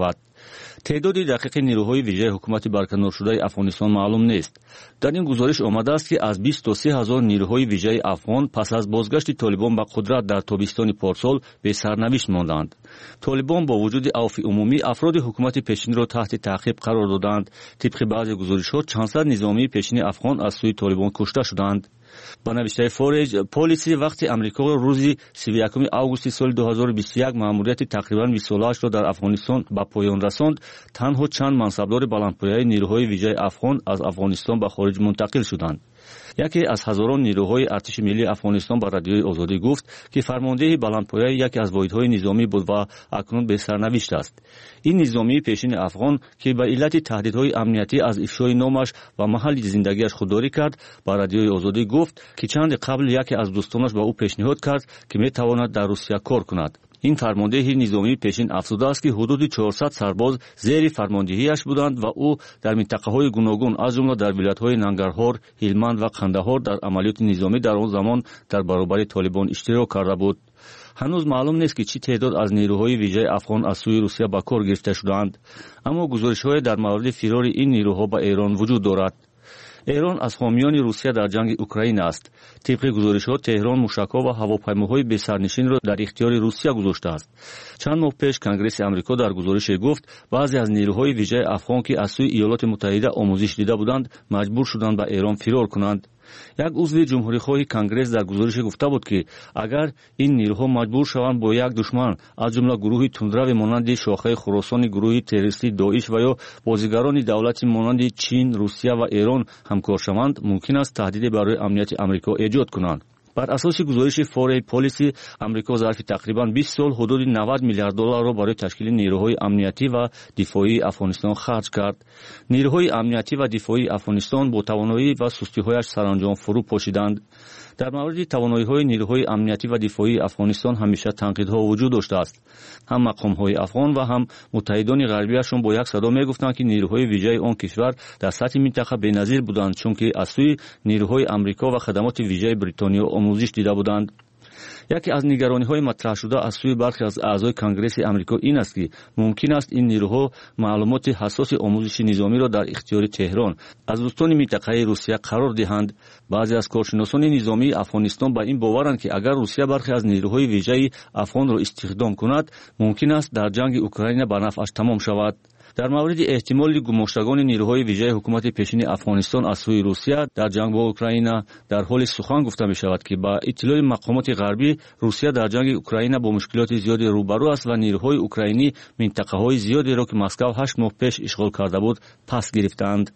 T: تعداد دقیق نیروهای ویژه حکومت برکنار شده افغانستان معلوم نیست. در این گزارش آمده است که از 20 تا 30 هزار نیروهای ویژه افغان پس از بازگشت طالبان به قدرت در تابستان پارسال به سرنوشت ماندند. طالبان با وجود عفو عمومی افراد حکومت پیشین را تحت تعقیب قرار دادند. طبق بعضی گزارش‌ها چند صد نظامی پیشین افغان از سوی طالبان کشته شدند. با نوشته فورج پلیسی وقتی امریکا روز 31 آگوست سال 2021 مأموریت تقریباً 20 ساله‌اش را در افغانستان به پایان رساند، تنها چند منصبدار بلندپایه نیروهای ویژه افغان از افغانستان به خارج منتقل شدند. یکی از هزاران نیروهای ارتش ملی افغانستان با رادیوی آزادی گفت که فرمانده بلندپایه یکی از واحدهای نظامی بود و اکنون به سرنوشت است. این نظامی پیشین افغان که به علت تهدیدهای امنیتی از افشای نامش و محل زندگیش خودداری کرد، با رادیوی آزادی گفت که چند قبل یکی از دوستانش به او پیشنهاد کرد که میتواند در روسیه کار کند. این فرمانده نظامی پیشین افزوده است که حدود 400 سرباز زیر فرماندهیش بودند و او در منطقه‌های گوناگون از جمله در ولایت‌های ننگرهار، هلمند و قندهار در عملیات نظامی در آن زمان در برابر طالبان اشتراک کرده بود. هنوز معلوم نیست که چه تعداد از نیروهای ویژه افغان از سوی روسیه به کار گرفته شدند، اما گزارش‌های در مورد فرار این نیروها به ایران وجود دارد. ایران از حامیان روسیه در جنگ اوکراین است. طبق گزارش‌ها تهران موشک‌ها و هواپیماهای بی‌سرنشین را در اختیار روسیه گذاشته است. چند ماه پیش کنگره آمریکا در گزارش گفت بعضی از نیروهای ویژه افغان که از سوی ایالات متحده آموزش دیده بودند مجبور شدند به ایران فرار کنند. یک عضو جمهوری‌خواه کنگره در گزارش گفته بود که اگر این نیروها مجبور شوند با یک دشمن از جمله گروه تندرو مانند شاخه خراسان گروه تروریستی داعش و یا بازیگران دولتی مانند چین، روسیه و ایران همکار شوند، ممکن است تهدید برای امنیت آمریکا ایجاد کنند. بر اساس گزارش فوری پلیسی امریکا ظرف تقریباً 20 سال حدود 90 میلیارد دلار را برای تشکیل نیروهای امنیتی و دفاعی افغانستان خرج کرد. نیروهای امنیتی و دفاعی افغانستان با توانایی و سستی‌هایش سرانجام فرو پاشیدند. در مورد توانایی‌های نیروهای امنیتی و دفاعی افغانستان همیشه تنقیدها وجود داشته است. هم مقام‌های افغان و هم متحدان غربیشون با یک صدا می‌گفتند که نیروهای ویژه آن کشور در سطح منطقه بی‌نظیر بودند، چون که از سوی نیروهای آمریکا و خدمات ویژه بریتانیا آموزش دیده بودند. یکی از نگرانی‌های مطرح شده از سوی برخی از اعضای کنگره آمریکا این است که ممکن است این نیروها معلومات حساس آموزش نظامی را در اختیار تهران از دوستان منطقه روسیه قرار دهند. بعضی از کارشناسان نظامی افغانستان به این باورند که اگر روسیه برخی از نیروهای ویژه افغان را استخدام کند، ممکن است در جنگ اوکراین به نفعش تمام شود. در مورد احتمال گماشتگان نیروهای ویژه حکومت پیشین افغانستان از سوی روسیه در جنگ با اوکراین در حال سخن گفته می شود که با اطلاع مقامات غربی روسیه در جنگ اوکراین با مشکلات زیادی روبرو است و نیروهای اوکراینی منطقه‌های زیادی را که مسکو 8 ماه پیش اشغال کرده بود پس گرفتند.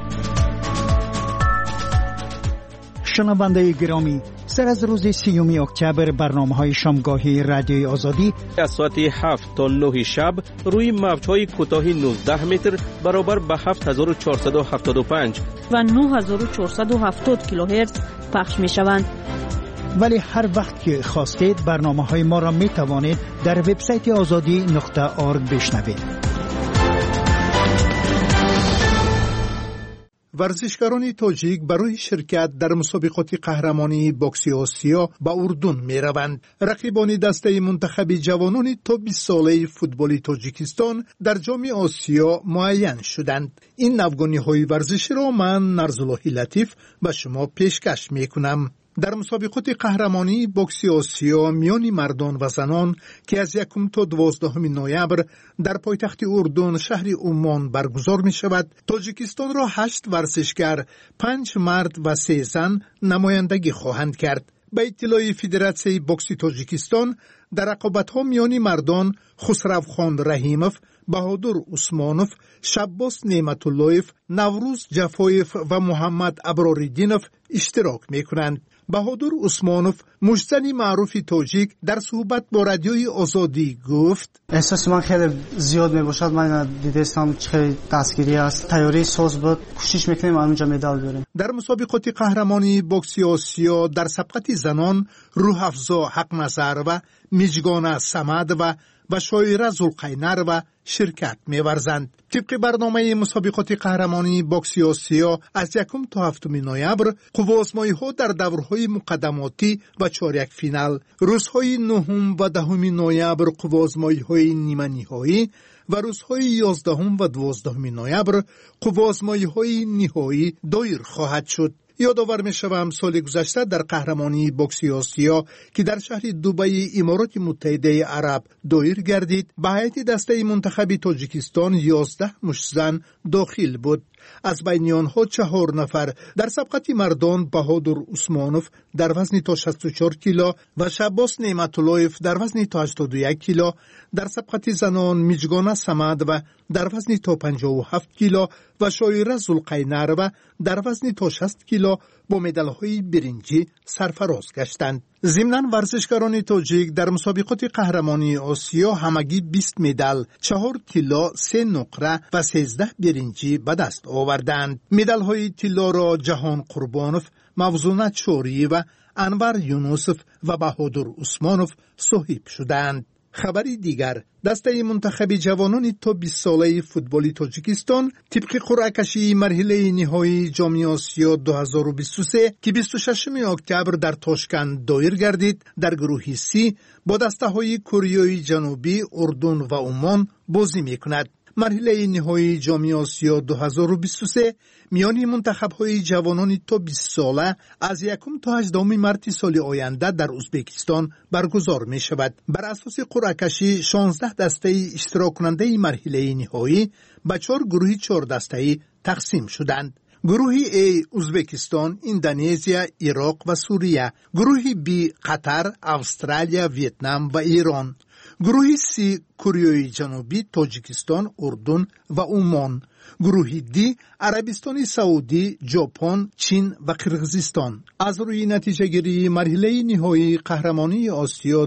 D: شنونده گرامی، سر از روز 30 اکتبر برنامه‌های شامگاهی رادیوی آزادی
J: از ساعت 7 تا 9 شب روی موج‌های کوتاه 19 متر برابر به 7475
B: و 9470 کیلوهرتز پخش می‌شوند.
D: ولی هر وقت که خواستید برنامه‌های ما را می‌توانید در وبسایت azadi.org بشنوید.
I: ورزشکاران تاجیک برای شرکت در مسابقات قهرمانی بوکسی آسیا به اردن می روند. رقیبان دسته منتخب جوانان تا 20 ساله فوتبال تاجیکستان در جام آسیا معین شدند. این نوگانی‌های ورزشی را من نرزاللهی لطیف به شما پیشکش می کنم. در مسابقات قهرمانی بوکسی آسیا میان مردان و زنان که از 1 تا 12 نوامبر در پایتخت اردن شهر عمان برگزار می شود، تاجیکستان را 8 ورزشگر، 5 مرد و 3 زن نمایندگی خواهند کرد. به اطلاع فدراسیون بوکس تاجیکستان، در رقابت‌ها میان مردان خسروخان رحیموف، بهادر عثمانوف، شباس نعمتاللهیف، نوروز جفایف و محمد ابراریدینوف اشتراک می‌کنند. بهادر عثمانوف، مجزنی معروف تاجیک، در صحبت با رادیوی آزادی گفت:
U: احساس من خیلی زیاد میباشد. من دیدستم خیلی دستگیری است. تیاری ساز بود. کوشش میکنیم اونجا مدال بیاریم.
I: در مسابقات قهرمانی بوکسی آسیا در سبقت زنان روح‌افزا حق‌نظر و میجگان صمد و شایره زلقینر و شرکت می‌ورزند. طبق برنامه مسابقات قهرمانی بوکسی آسیا از 1 تا 7 نوامبر قوه‌آزمایی‌ها در دورهای مقدماتی و چهارک فینال، روزهای 9 و 10 نوامبر قوه‌آزمایی‌های نیمه نهایی و روزهای 11 و 12 نوامبر قوازمایی‌های نهایی دایر خواهد شد. یادآور می‌شوم سال گذشته در قهرمانی بوکسی آسیا که در شهر دبی امارات متحده عرب دایر گردید، به هیئت دسته منتخب تاجیکستان 11 مشتزن داخل بود. از بین آنها 4 نفر در سبقت مردان بهادر عثمانوف در وزن تا 64 کیلو و شعباس نعمت‌اللهیف در وزن تا 81 کیلو، در سبقت زنان میجگانه سمد و در وزن تا 57 کیلو و شایره زلقینر و در وزن تا 60 کیلو با مدال‌های برنجی سرفراز گشتند. ضمناً ورزشکاران تاجیک در مسابقات قهرمانی آسیا همگی 20 مدال، 4 طلا، 3 نقره و 13 برنجی به دست آوردند. مدال‌های طلا را جهان قربانوف، موزونه چوری و انور یونوسف و بهادر عثمانوف صاحب شدند. خبری دیگر، دسته منتخب جوانان تا 20 ساله فوتبال تاجیکستان طبق قرعه کشی مرحله نهایی جام آسیا 2023 که 26 اکتبر در تاشکند دایر گردید، در گروه سی با دسته های کره جنوبی، اردن و عمان بازی میکند. مرحله نهایی جام آسیا 2023 میان منتخب‌های جوانان تا 20 ساله از 1 تا 18 مارس سال آینده در ازبکستان برگزار می شود. بر اساس قرعه کشی 16 دسته اشتراک کننده مرحله نهایی به 4 گروه 4 دسته‌ای تقسیم شدند. گروه A ازبکستان، اندونزیا، عراق و سوریه. گروه B قطر، استرالیا، ویتنام و ایران. گروه C کره جنوبی، تاجیکستان، اردن و عمان. گروه دی عربستان سعودی، ژاپن، چین و قرقیزستان. از روی نتیجه گیری مرحله نهایی قهرمانی آسیا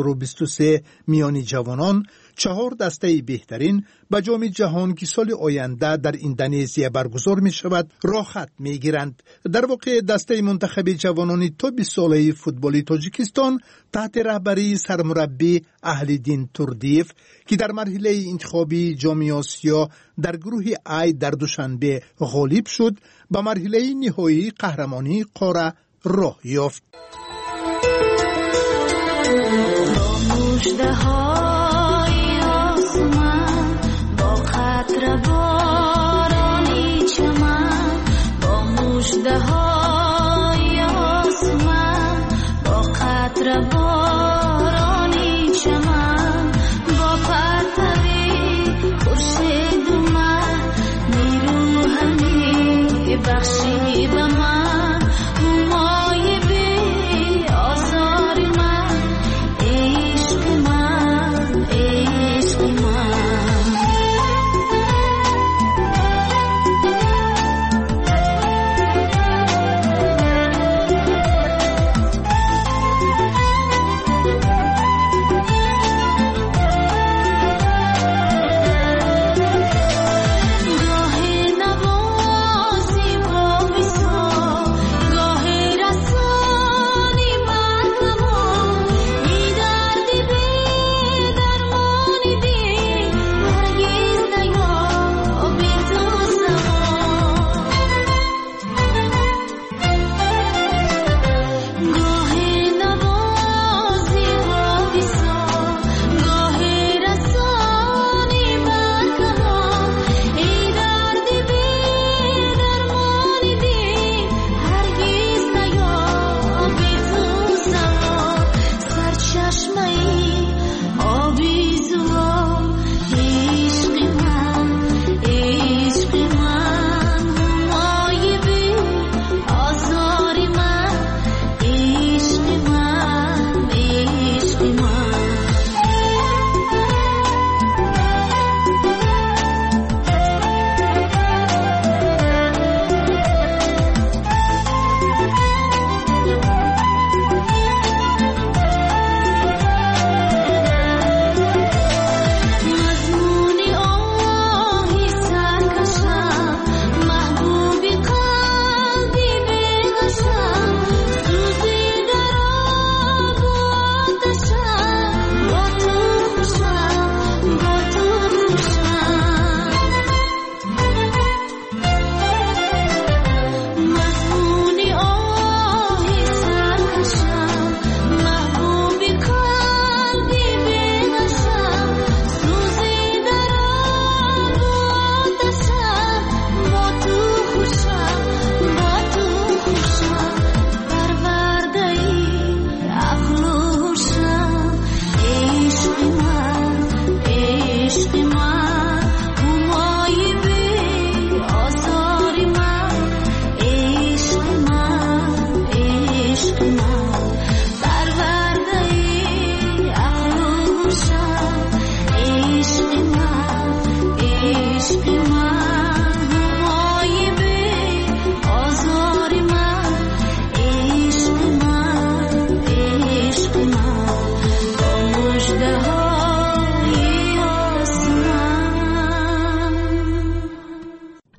I: 2023 میان جوانان، 4 دسته بهترین به جام جهان که سال آینده در اندونزیا برگزار می شود راه خط می گیرند. در واقع دسته منتخب جوانان تا 20 ساله فوتبال تاجیکستان تحت رهبری سرمربی اهل‌دین تردیف که در مرحله انتخابی جام آسیا در گروه ای در دوشنبه غالب شد، به مرحله نهایی قهرمانی قاره راه یافت.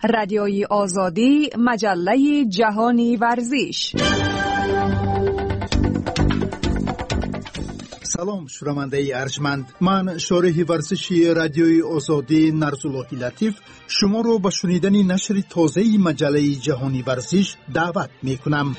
A: رادیوی آزادی، مجله جهانی ورزش.
I: سلام شنونده ارجمند، من شارح ورزشی رادیوی آزادی نرزاللهی لطیف شما رو به شنیدن نشر تازه مجله جهانی ورزش دعوت می کنم.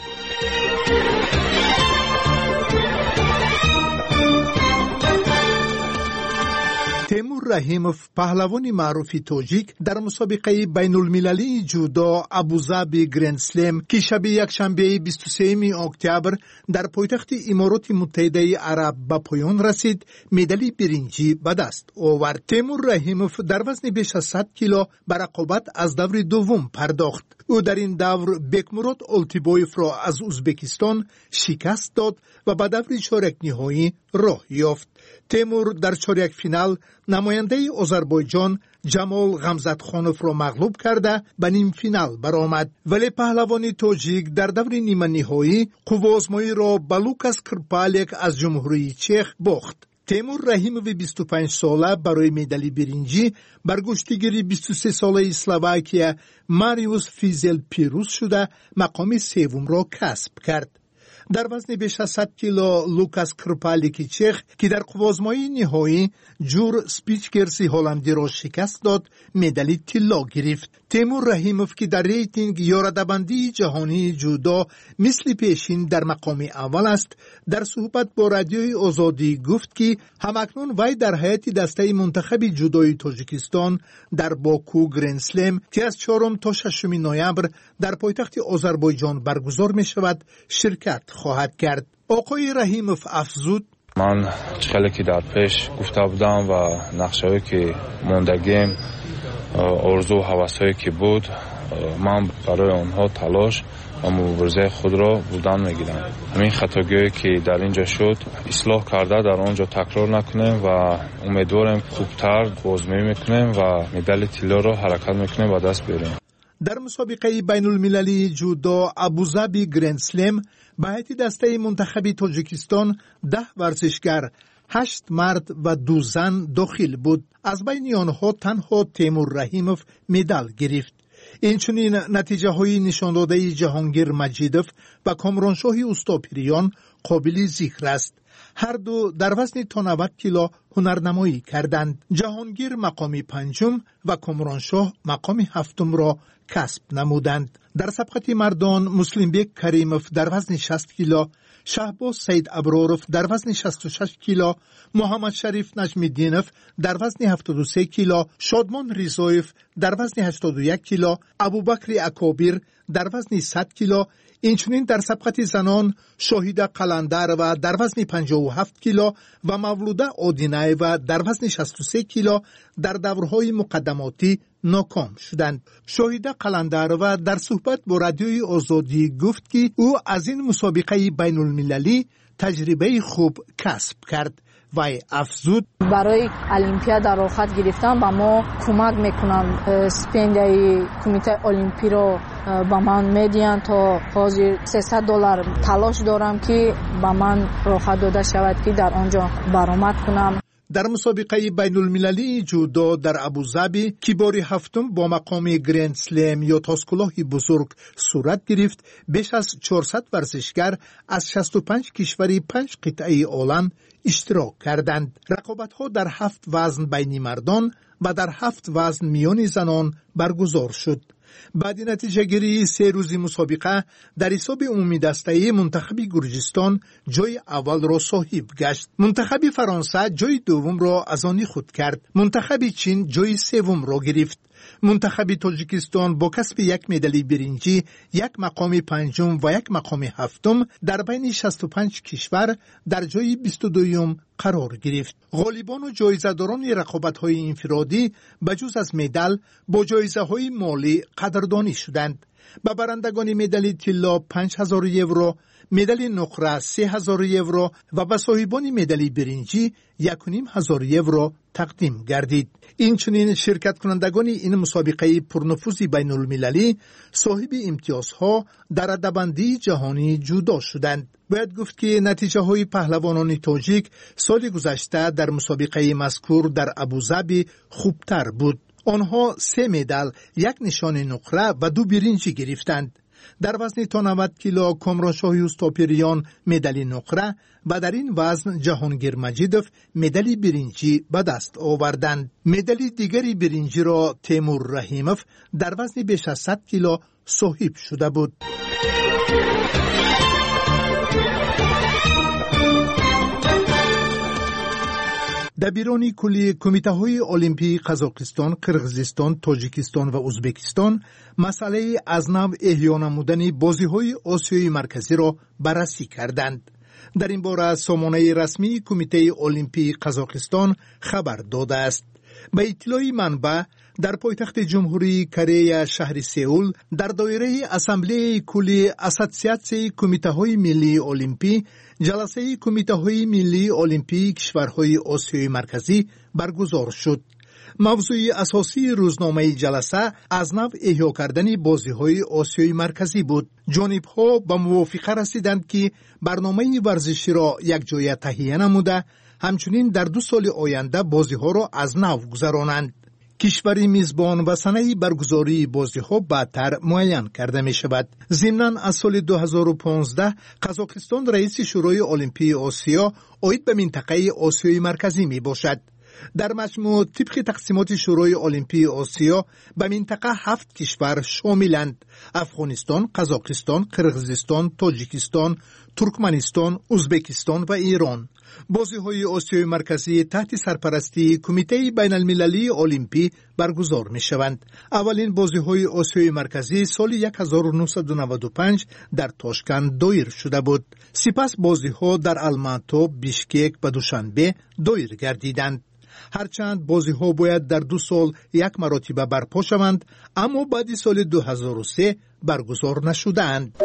I: تیمور رحیموف پهلوان معروف تاجیک در مسابقه بین المللی جودو ابوظبی گرند اسلم که شب یکشنبه 23 اکتبر در پایتخت امارات متحده عرب به پایان رسید، مدال برنجی به دست آورد. تیمور رحیموف در وزن بیش از 100 کیلو به رقابت از دور دوم پرداخت. او در این دور بکمرات آلتیبایف را از ازبکستان شکست داد و به دور چهارک نهایی راه یافت. تیمور در چهارک فینال نماینده آذربایجان جمال غمزدخانوف را مغلوب کرده به نیم فینال برآمد، ولی پهلوان تاجیک در دور نیمه نهایی قوازمایی را به لوکاس کرپالیک از جمهوری چخ باخت. تیمور رحیموف 25 ساله برای مدال برنجی بر گشتیگیری 23 ساله اسلواکیه ماریوس فیزل پیروز شده مقام سوم را کسب کرد. در وزن بیش از 100 کیلو لوکاس کرپالیک چخ که در قوازمایی نهایی جور سپیچکرسی هلندی را شکست داد، مدال طلا گرفت. تیمور رحیموف که در ریتینگ یا رده‌بندی جهانی جودو مثل پیشین در مقام اول است، در صحبت با رادیوی آزادی گفت که همکنون وی در هیئت دسته منتخب جودوی تاجیکستان در باکو گرند اسلم که از 4 تا 6 نوامبر در پایتخت آذربایجان برگزار می شود شرکت خواهد کرد. آقای رحیموف افزود:
V: من خیلی که در پیش گفته بودم و نقشه‌ای که موندگیم، آرزو و هوس‌هایی که بود، من برای آنها تلاش و مبارزه خود را بودن میگیرم. همین خطاگیری که در اینجا شد اصلاح کرده در آنجا تکرار نکنیم و امیدوارم خوبتر بازجویی میکنیم و مدال طلا را حرکت میکنیم و دست بیاریم.
I: در مسابقه بین المللی جودو ابوظبی گرند اسلم به هیئت دسته منتخب تاجیکستان 10 ورزشگر، 8 مرد و 2 زن داخل بود. از بین آنها تنها تیمور رحیموف مدال گرفت. اینچنین نتیجه های نشان داده جهانگیر مجیدوف و کامرانشاه اوستاپریان قابل ذکر است. هر دو در وزن تا 90 کیلو هنرنمایی کردند. جهانگیر مقام 5 و کامرانشاه مقام 7 را کسب نمودند. در سبقت مردان مسلمبک کریموف در وزن 60 کیلو، شهباز سید ابراروف در وزن 66 کیلو، محمد شریف نجمیدینوف در وزن 73 کیلو، شادمان ریزایف در وزن 81 کیلو، ابوبکر اکابیر در وزن 100 کیلو، اینچنین در سبقت زنان شاهیده قلندر و در وزن 57 کیلو و مولوده آدینایو در وزن 63 کیلو در دورهای مقدماتی ناکام شدند. شاهیده قلندرova در صحبت با رادیوی آزادی گفت که او از این مسابقه بین المللی تجربه خوب کسب کرد. وی افزود:
W: برای المپیاد در آخر گرفتن با ما کمک میکنن. سپندیای کمیته المپی رو با من میدین تا حاضر $300 تلاش دارم که با من راحت داده شود که در آنجا برآمد کنم.
I: در مسابقه بین المللی جودو در ابوظبی که بار 7 با مقام گرند اسلم یا تاسکلاه بزرگ صورت گرفت، بیش از 400 ورزشگر از 65 کشور 5 قطعه عالم اشتراک کردند. رقابت‌ها در 7 وزن بین مردان و در 7 وزن میان زنان برگزار شد. بعد نتیجه گیری 3 روزی مسابقه در حساب عمومی دسته منتخب گرجستان جای اول را صاحب گشت. منتخب فرانسه جای دوم را از آن خود کرد. منتخب چین جای سوم را گرفت. منتخب تاجیکستان با کسب 1 مدال برنجی، 1 مقام 5 و 1 مقام 7 در بین 65 کشور در جای 22 قرار گرفت. غالبان و جایزه‌داران رقابت‌های انفرادی بجز از مدال با جایزه‌های مالی قدردانی شدند. به برندگان مدال طلا 5000 یورو، مدال نقره 3000 یورو و به صاحبان مدال برنجی 1500 یورو تقدیم گردید. اینچنین شرکت کنندگان این مسابقه پرنفوذ بین المللی صاحب امتیازها در رده‌بندی جهانی جودو شدند. باید گفت که نتیجه های پهلوانان تاجیک سال گذشته در مسابقه مذکور در ابوظبی خوبتر بود. آنها 3 مدال، 1 نشان نقره و 2 برنجی گرفتند. در وزن تا 90 کیلو کامرانشاه یوستاپیریان مدال نقره و در این وزن جهانگیر مجیدوف مدال برنجی به دست آوردند. مدال دیگری برنجی را تیمور رحیموف در وزن بیش از 100 کیلو صاحب شده بود. دبیران کلی کمیته‌های المپی قزاقستان، قرغیزستان، تاجیکستان و ازبکستان مسئله از نو احیا نمودن بازی‌های آسیای مرکزی را بررسی کردند. در این باره سامانه رسمی کمیته المپی قزاقستان خبر داده است. به اطلاع منبع در پایتخت جمهوری کره شهر سئول در دایره اسامبله کلی اسوسیاسیون کمیته‌های ملی المپی جلسه کمیته‌های ملی المپی کشورهای آسیای مرکزی برگزار شد. موضوع اساسی روزنامه جلسه از نو احیا کردن بازی‌های آسیای مرکزی بود. جانب‌ها به موافقه رسیدند که برنامه ورزشی را یک جای تهیه نموده، همچنین در 2 سال آینده بازی‌ها را از نو گذرانند. کشور میزبان و سنه برگزاری بازی‌ها بعدتر معین کرده می شود. ضمناً از سال 2015 قزاقستان رئیس شورای المپی آسیا عاید به منطقه آسیای مرکزی می باشد. در مجموع طبق تقسیمات شورای المپی آسیا به منطقه 7 کشور شاملند: افغانستان، قزاقستان، قرغیزستان، تاجیکستان، ترکمنستان، ازبکستان و ایران. بازی‌های آسیای مرکزی تحت سرپرستی کمیته بین المللی المپی برگزار می‌شوند. اولین بازی‌های آسیای مرکزی سال 1995 در تاشکند دایر شده بود. سپس بازی‌ها در الماتی، بیشکک و دوشنبه دایر گردیدند. هرچند بازی‌ها باید در 2 سال 1 مرتبه برپا شوند، اما بعد سال 2003 برگزار نشدند.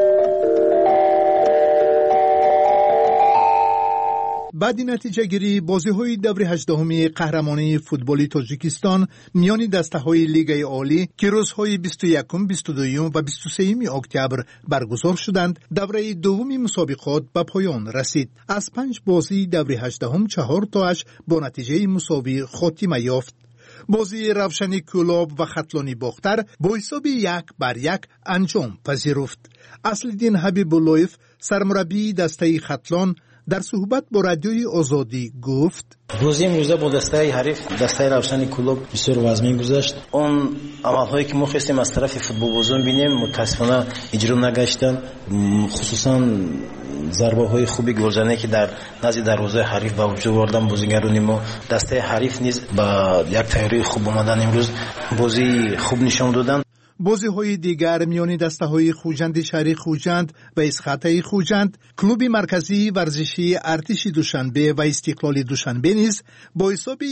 I: بعد نتیجه گیری بازی‌های دور 18 قهرمانی فوتبالی تاجیکستان میان دسته‌های لیگ عالی که روزهای 21، 22 و 23 اکتبر برگزار شدند، دوره دوم مسابقات به پایان رسید. از 5 بازی دور 18 4 تاش با نتیجه مساوی خاتمه یافت. بازی روشنی کولاب و خطلانی باختر با حساب 1-1 انجام پذیرفت. اصل‌الدین حبیب‌اللهیف سرمربی دسته خطلان در صحبت با رادیوی آزادی گفت:
G: بازی امروزه با دسته حریف دسته روشن کلوب بسیار وزمین گذشت. اون عملهایی که ما خواستیم از طرف فوتبال بازان بینیم متاسفانه اجرا نگشتن، خصوصا ضربه های خوبی گلزنی که در نزد دروازه حریف به وجود آوردن بازیگران ما. دسته حریف نیز با یک تیاری خوب اومدن امروز بازی خوب نشان دادن.
I: بازی‌های دیگر میان دسته‌های خوجند شهری خوجند و اسخاته خوجند، کلوب مرکزی ورزشی ارتش دوشنبه و استقلال دوشنبه نیز با حساب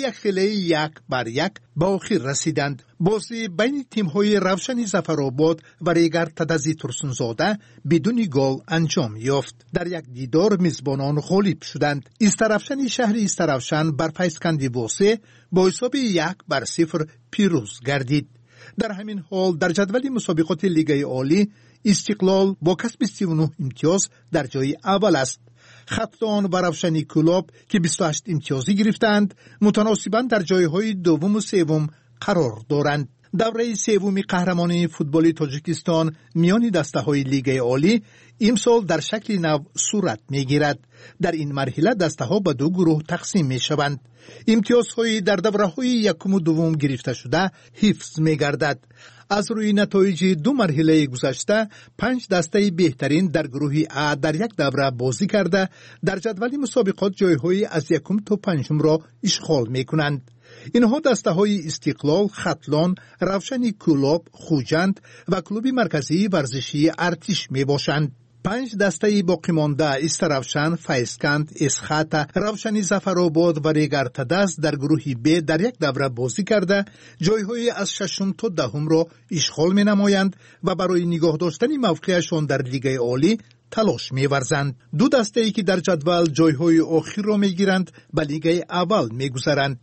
I: 1-1 به آخر رسیدند. بازی بین تیم‌های روشن ظفرآباد و ریگر تدزی ترسونزاده بدون گل انجام یافت. در یک دیدار میزبانان غالب شدند. استرافشن شهر استرافشن بر فیضکند بوسه با حساب 1-0 پیروز گردید. در همین حال در جدول مسابقات لیگ عالی استقلال با کسب 39 امتیاز در جای اول است. خطلان و روشنی کلوب که 28 امتیازی گرفتند متناسباً در جایهای دوم و سوم قرار دارند. دوره سوم قهرمانی فوتبالی تاجیکستان میان دسته‌های لیگ عالی امسال در شکل نو صورت می‌گیرد. در این مرحله دسته‌ها به 2 گروه تقسیم می‌شوند. امتیازهای در دوره‌های یکم و دوم گرفته شده حفظ می‌گردد. از روی نتایج 2 مرحله گذشته 5 دسته بهترین در گروه A در یک دوره بازی کرده در جدول مسابقات جایهای از 1 تا 5 را اشغال می‌کنند. اینها دسته‌های استقلال، خطلان، روشنی کلوب، خوجند و کلوب مرکزی ورزشی ارتش میباشند. 5 دسته باقی مانده استرافشن، فیضکند، اسخاته، روشنی ظفرآباد و ریگر تدز در گروه B در یک دوره بازی کرده جایهای از 6 تا 10 را اشغال می‌نمایند و برای نگاه داشتن موقعشان در لیگ عالی تلاش می‌ورزند. 2 دسته‌ای که در جدول جایهای آخر را می‌گیرند به لیگ اول می‌گذرند.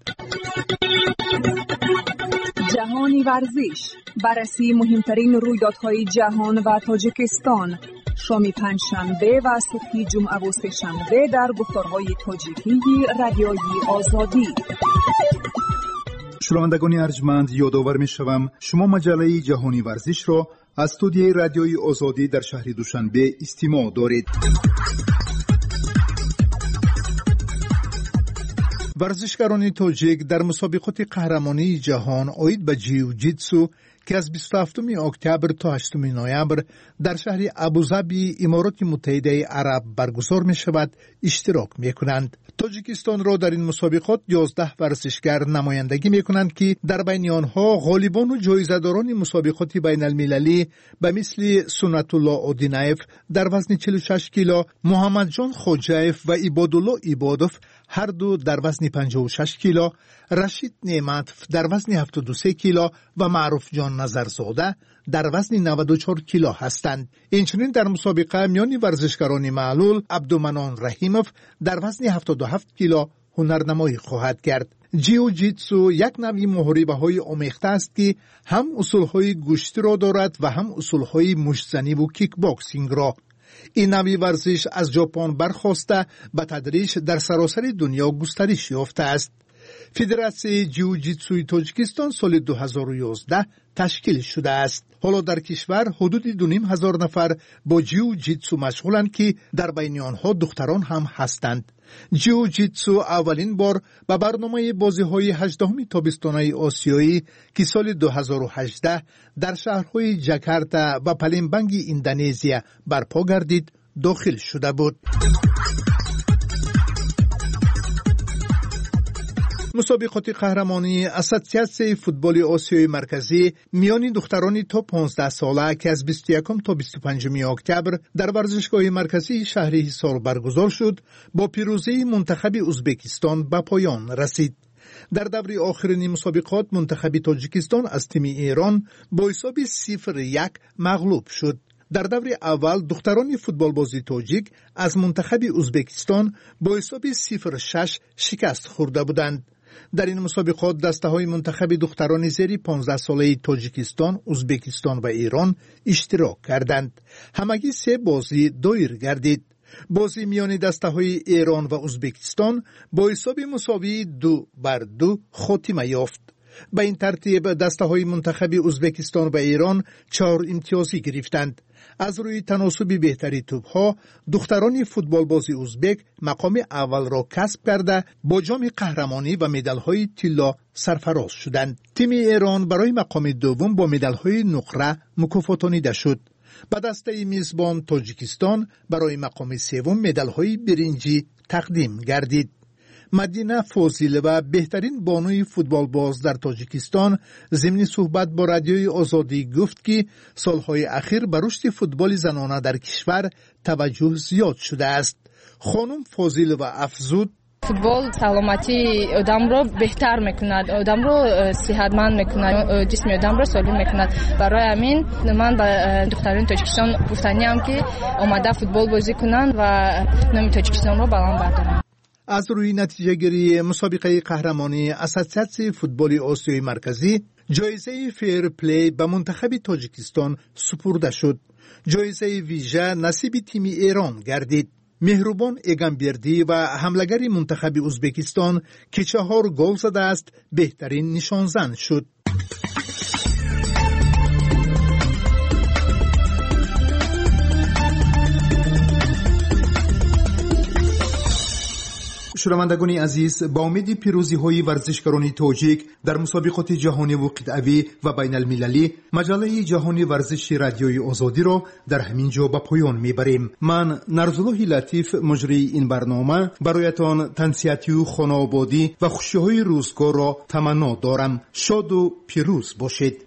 A: جهانی ورزش، بررسی مهمترین رویدادهای جهان و تاجیکستان، شام پنجشنبه و صبح جمعه و سه‌شنبه در گفتارهای تاجیکی رادیوی آزادی.
I: شنوندگان ارجمند، یادآور می‌شوم شما مجله جهانی ورزش را از استودیوی رادیوی آزادی در شهر دوشنبه استماع دارید. ورزشکاران تاجیک در مسابقات قهرمانی جهان آید به جیوجیتسو که از 27 اکتبر تا 8 نوامبر در شهر ابوظبی امارات متحده عرب برگزار می شود اشتراک می کنند. تاجیکستان را در این مسابقات 11 ورزشکار نمایندگی می کنند که در بین آنها غالبان و جایزه‌داران مسابقات بین المللی به مثل سنت الله اودینایف در وزن 46 کیلو، محمد جان خوجایف و عبادالله عبادوف هر دو در وزن 56 کیلو، رشید نعمتов در وزن 73 کیلو و معروف جان نظرزاده در وزن 94 کیلو هستند. اینچنین در مسابقه میان ورزشکاران معلول عبدالمنان رحیمов در وزن 77 کیلو هنرنمایی خواهد کرد. جیوجیتسو یک نوع محاربه‌های آمیخته است که هم اصولهای گوشتی را دارد و هم اصولهای مشت‌زنی و کیک باکسینگ را. این نوع ورزش از ژاپن برخاسته به تدریج در سراسر دنیا گسترش یافته است. فدراسیون جیوجیتسوی تاجیکستان سال 2011 تشکیل شده است. حالا در کشور حدود 2500 نفر با جیوجیتسو مشغولند که در بین آنها دختران هم هستند. جیوجیتسو اولین بار به برنامه بازی‌های 18 تابستانه آسیایی که سال 2018 در شهرهای جاکارتا و پالمبانگ اندونزیا برپا گردید داخل شده بود. مسابقات قهرمانی اساسیاسیون فوتبال آسیای مرکزی میان دختران تا 15 ساله که از 21 تا 25 اکتبر در ورزشگاه مرکزی شهر حصار برگزار شد با پیروزی منتخب ازبکستان به پایان رسید. در دوره آخرین مسابقات منتخب تاجیکستان از تیم ایران با حساب 0-1 مغلوب شد. در دور اول دختران فوتبال بازی تاجیک از منتخب ازبکستان با حساب 0-6 شکست خورده بودند. در این مسابقات دسته‌های منتخب دختران زیر 15 ساله تاجیکستان، ازبکستان و ایران اشتراک کردند. همگی 3 بازی دایر گردید. بازی میان دسته‌های ایران و ازبکستان با حساب مساوی 2-2 خاتمه یافت. به این ترتیب دسته‌های منتخب ازبکستان و ایران 4 امتیازی گرفتند. از روی تناسب بهتری توپ‌ها دختران فوتبال بازی ازبک مقام اول را کسب کرده با جام قهرمانی و مدال‌های طلا سرفراز شدند. تیم ایران برای مقام دوم با مدال‌های نقره مکافاتانیده شد. به دسته میزبان تاجیکستان برای مقام سوم مدال‌های برنجی تقدیم گردید. مدینه فاضلова بهترین بانوی فوتبال باز در تاجیکستان ضمن صحبت با رادیوی آزادی گفت که سالهای اخیر به رشد فوتبال زنانه در کشور توجه زیاد شده است. خانم فاضلова افزود:
W: فوتبال سلامتی آدم را بهتر میکند، آدم را صحتمند میکند، جسم آدم را سالم میکند. برای همین من به دختران تاجیکستان گفتنیم که آماده فوتبال بازی کنند و نام تاجیکستان را بلند بردارند.
I: از روی نتیجه گیری مسابقه قهرمانی اساسیاسیون فوتبال آسیای مرکزی جایزه فیر پلی به منتخب تاجیکستان سپرده شد. جایزه ویژه نصیب تیم ایران گردید. مهربان ایگانبردی و حملگر منتخب ازبکستان که 4 گل زده است بهترین نشانزن شد. شنوندگان عزیز، با امید پیروزی‌های ورزشکاران تاجیک در مسابقات جهانی و قطعی و بین المللی، مجله جهانی ورزش رادیوی آزادی را در همین جا به پایان میبریم. من نرزالله لطیف مجری این برنامه برایتان تنسیتی و خانه‌آبادی و خوشی‌های روزگار را تمنا دارم. شاد و پیروز باشید.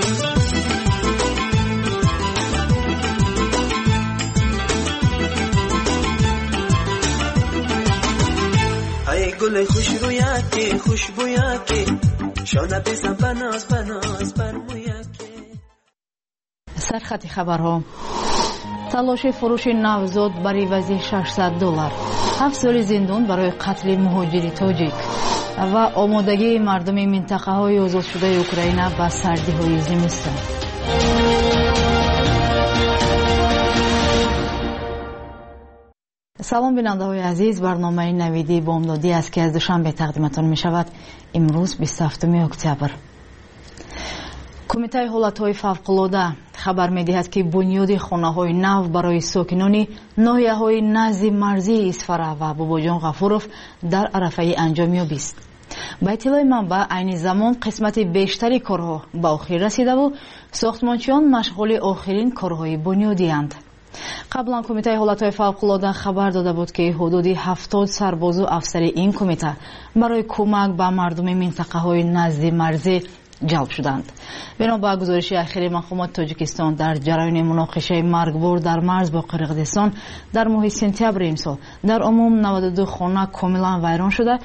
H: گل خوش رویکی خوشبویکی شانه بزن بناز بناز برمویکی.
W: سرخط خبرها: تلاش فروش نوزاد برای عوض $600، 7 سال زندان برای قتل مهاجر تاجیک و آمادگی مردم منطقه‌های آزاد شده اوکراین به سردی‌های زمستان.
C: салом бинандаҳои азиз, барномаи навидии бомдодӣ аст ки аз душанбе тақдиматон мешавад. имрӯз 27 октябр. кумитаи ҳолатҳои фавқулода хабар медиҳад ки бунёди хонаҳои нав барои сокинони ноҳияҳои назди марзии Исфара ва Бобоҷон Ғафуров дар арафаи анҷомёбист. ба иттилои манбаъ, айни замон қисмати бештари корҳо ба охир расидаву сохтмончиён машғули охирин корҳои бунёдианд. қаблан кумитаи ҳолатҳои фавқулода хабар дода буд ки ҳудуди 70 сарбозу афсари ин кумита барои кӯмак ба мардуми минтақаҳои назди марзӣ ҷалб шуданд. бино ба гузориши ахири мақомоти Тоҷикистон, дар ҷараёни муноқишаи маргбор дар марз бо Қирғизистон дар моҳи сентябри имсол дар умум 92 хона комилан вайрон шуда,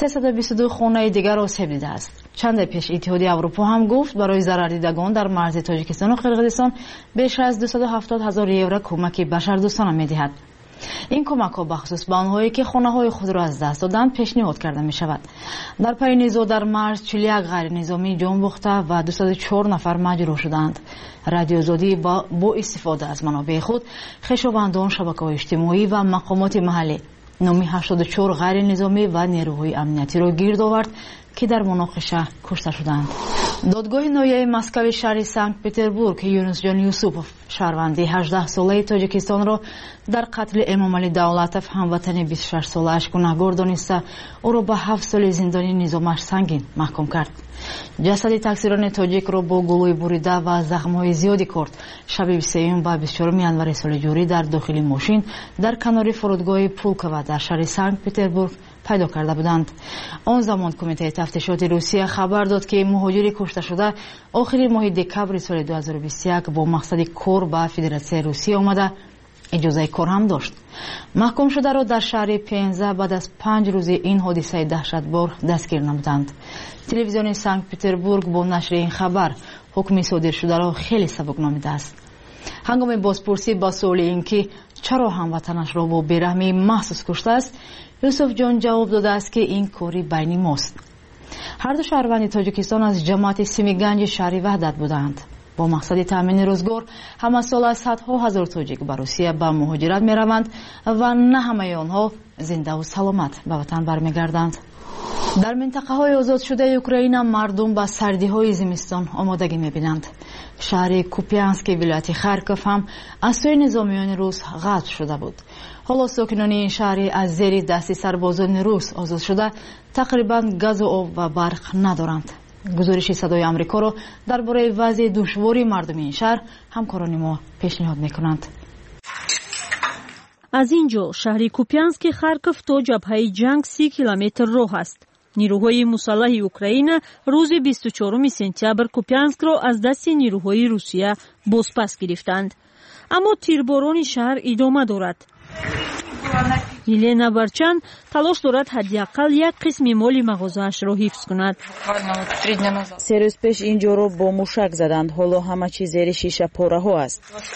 C: 322 хонаи дигар осеб дидааст. чанде пеш Иттиҳоди Аврупо ҳам гуфт барои зарардидагон дар марзи Тоҷикистону Қирғизистон беш аз 270 000 евро кӯмаки башардӯстона медиҳад. ин кӯмакҳо бахусус ба онҳое ки хонаҳои худро аз даст доданд пешниҳод карда мешавад. дар пайи низоъ дар марз 41 ғайринизомӣ ҷон бохта ва 204 нафар маҷрӯҳ шуданд. радиозодӣ бо истифода аз манобеи худ хешовандон, шабакаҳои иҷтимоӣ ва мақомоти маҳаллӣ номи 84 ғайринизомӣ ва нерӯҳои амнияtiро гирд овард ки дар муноқиша кушта шуданд. додгоҳи ноҳияи Москави шаҳри Санкт-Петербург Юнусҷон Юсупов шаҳрванди 18 солаи Тоҷикистонро дар қатли Эмомалӣ Давлатов ҳамватани 26 солааш гунаҳгор дониста ӯро ба 7 соли зиндони низомаш сангин маҳкум кард. ҷасади таксирони тоҷикро бо гулӯи бурида ва захмҳои зиёди корт шаби 23 ба 24 январи соли ҷорӣ дар дохили мошин дар канори фурудгоҳи Пулково дар шаҳри Санкт-Петербург пайдо карда буданд. он замон кумитаи тафтишоти Русия хабар дод ки муҳоҷири кушташуда охири моҳи декабри соли 2021 бо мақсади кор ба Федератсияи Русия омада иҷозаи кор ҳам дошт. маҳкум шударо дар шаҳри Пенза баъд аз 5 рӯзи ин ҳодисаи таҳшатбор дастгир намуданд. телевизиони Санкт-Петербург бо нашри ин хабар ҳукми содиршударо хеле сабук номидааст. ҳангоми бозпурсӣ ба суоли ин ки чаро ҳамватанашро бо бераҳмии маҳсус куштааст, Юсуфҷон ҷавоб додааст ки ин кори байни мост. ҳарду шаҳрванди Тоҷикистон аз ҷамоати Симиганҷи шаҳри Ваҳдат буданд. бо мақсади таъмини рӯзгор ҳамасола садҳо ҳазор тоҷик ба Русия ба муҳоҷират мераванд ва на ҳамаи онҳо зиндаву саломат ба ватан бармегарданд. дар минтақаҳои озодшудаи Украина мардум ба сардиҳои зимистон омодагӣ мебинанд. шаҳри Купянский вилояти Харков ҳам аз сӯи низомиёни рус ғасб шуда буд. ҳоло сокинони ин шаҳри аз зери дасти сарбозони рус озод шуда тақрибан газу об ва барқ надоранд. гузориши Садои Амрикоро дар бораи вазъи душвори мардуми ин шаҳр ҳамкорони мо пешниҳод мекунанд.
B: аз ин ҷо шаҳри Купянский Харков то ҷабҳаи ҷанг 30 километр роҳ аст. нирӯҳои мусаллаҳи Украина рӯзи 24 сентябр Купянскро аз дасти нирӯҳои Русия бозпас гирифтанд. аммо тирборони шаҳр идома дорад. Елена Барчан талош дорад ҳадиаққал як қисми моли мағозаашро ҳифз кунад.
C: 3 рӯз пеш ин ҷоро бо мушак заданд. ҳоло ҳама чиз зери шиша пораҳо аст.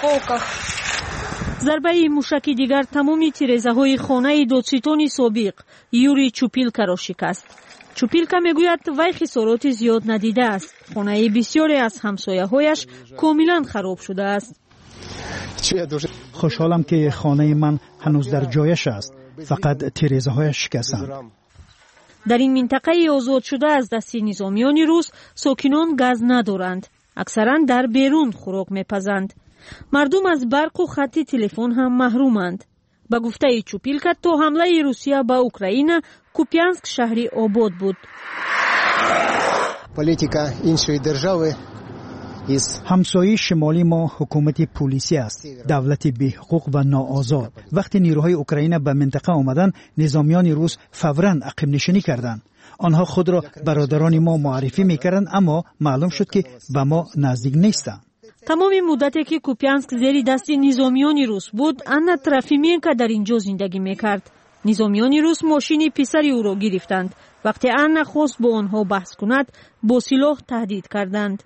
B: зарбаи мушаки дигар тамоми тирезаҳои хонаи додситони собиқ Юрий Чупилкаро шикаст. Чупилка мегӯяд вай хисороти зиёд надидааст. хонаи бисёре аз ҳамсояҳояш комилан хароб шудааст.
D: хушҳолам ки хонаи ман ҳанӯз дар ҷояш аст. фақат тирезаҳояш шикастанд.
B: дар ин минтақаи озодшуда аз дасти низомиёни рус сокинон газ надоранд. аксаран дар берун хӯрок мепазанд. мардум аз барқу хатти телефон ҳам маҳруманд. ба гуфтаи Чупилка то ҳамлаи Русия ба Украина Купянск шаҳри обод буд.
E: политика иншои державы
D: ҳамсояи шимолӣ мо ҳукумати полисӣ аст, давлати беҳуқуқ ва ноозод. вақти нирӯҳои Украина ба минтақа омаданд, низомиёни рус фавран ақибнишинӣ карданд. онҳо худро бародарони мо муаррифӣ мекарданд, аммо маълум шуд ки ба мо наздик нестанд.
B: тамоми муддате ки Купянск зери дасти низомиёни рус буд, Анна Трофименко дар ин ҷо зиндагӣ мекард. низомиёни рус мошини писари ӯро гирифтанд. вақте Анна хост бо онҳо баҳс кунад, бо силоҳ таҳдид карданд.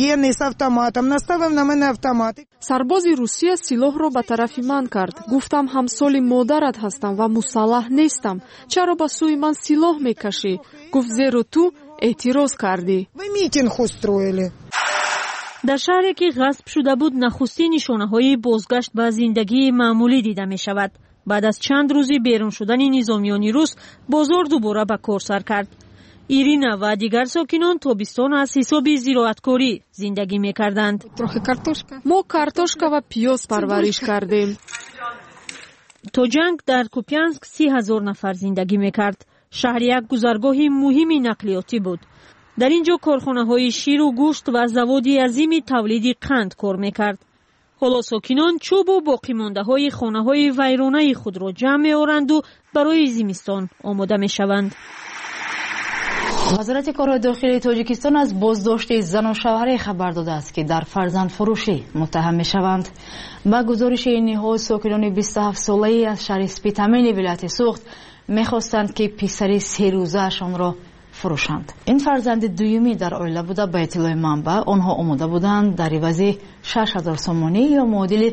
F: сарбози Русия силоҳро ба тарафи ман кард. гуфтам ҳамсоли модарат ҳастам ва мусаллаҳ нестам. чаро ба сӯи ман силоҳ мекашӣ? гуфт зеро ту эътироз кардӣ. дар шаҳре ки ғасб шуда буд, нахустин нишонаҳои бозгашт ба зиндагии маъмулӣ дида мешавад.
B: بعد از چند روزی بیرون شدن نظامیان روس بازار دوباره به کار سر کرد. ایرینا و دیگر ساکنان تابستان از حساب زراعتکاری زندگی می‌کردند.
F: ما کارتوشکا و پیاز پرورش کردیم.
B: تا جنگ در کوپیانسک 30,000 نفر زندگی می‌کرد. شهر یک گذرگاه مهم نقلیاتی بود. در اینجا کارخانه‌های شیر و گوشت و زوادی عظیم تولید قند کار می‌کرد. حالا ساکنان چوب و باقی مانده‌های خانه‌های ویرانه خود را جمع می‌آورند و برای زمستان آماده می‌شوند.
C: وزارت کار داخلی تاجیکستان از بازداشت زن و شوهر خبر داده است که در فرزند فروشی متهم می‌شوند. با گزارش این نهاد ساکنان 27 ساله‌ای از شهر اسپیتامین ولایت سوخت می‌خواستند که پسر 3 روزه‌شان را فروشند. این فرزند دومی در عائله بوده. به اطلاع منبع آنها آماده بودند در عوض 6,000 سومانی یا معادل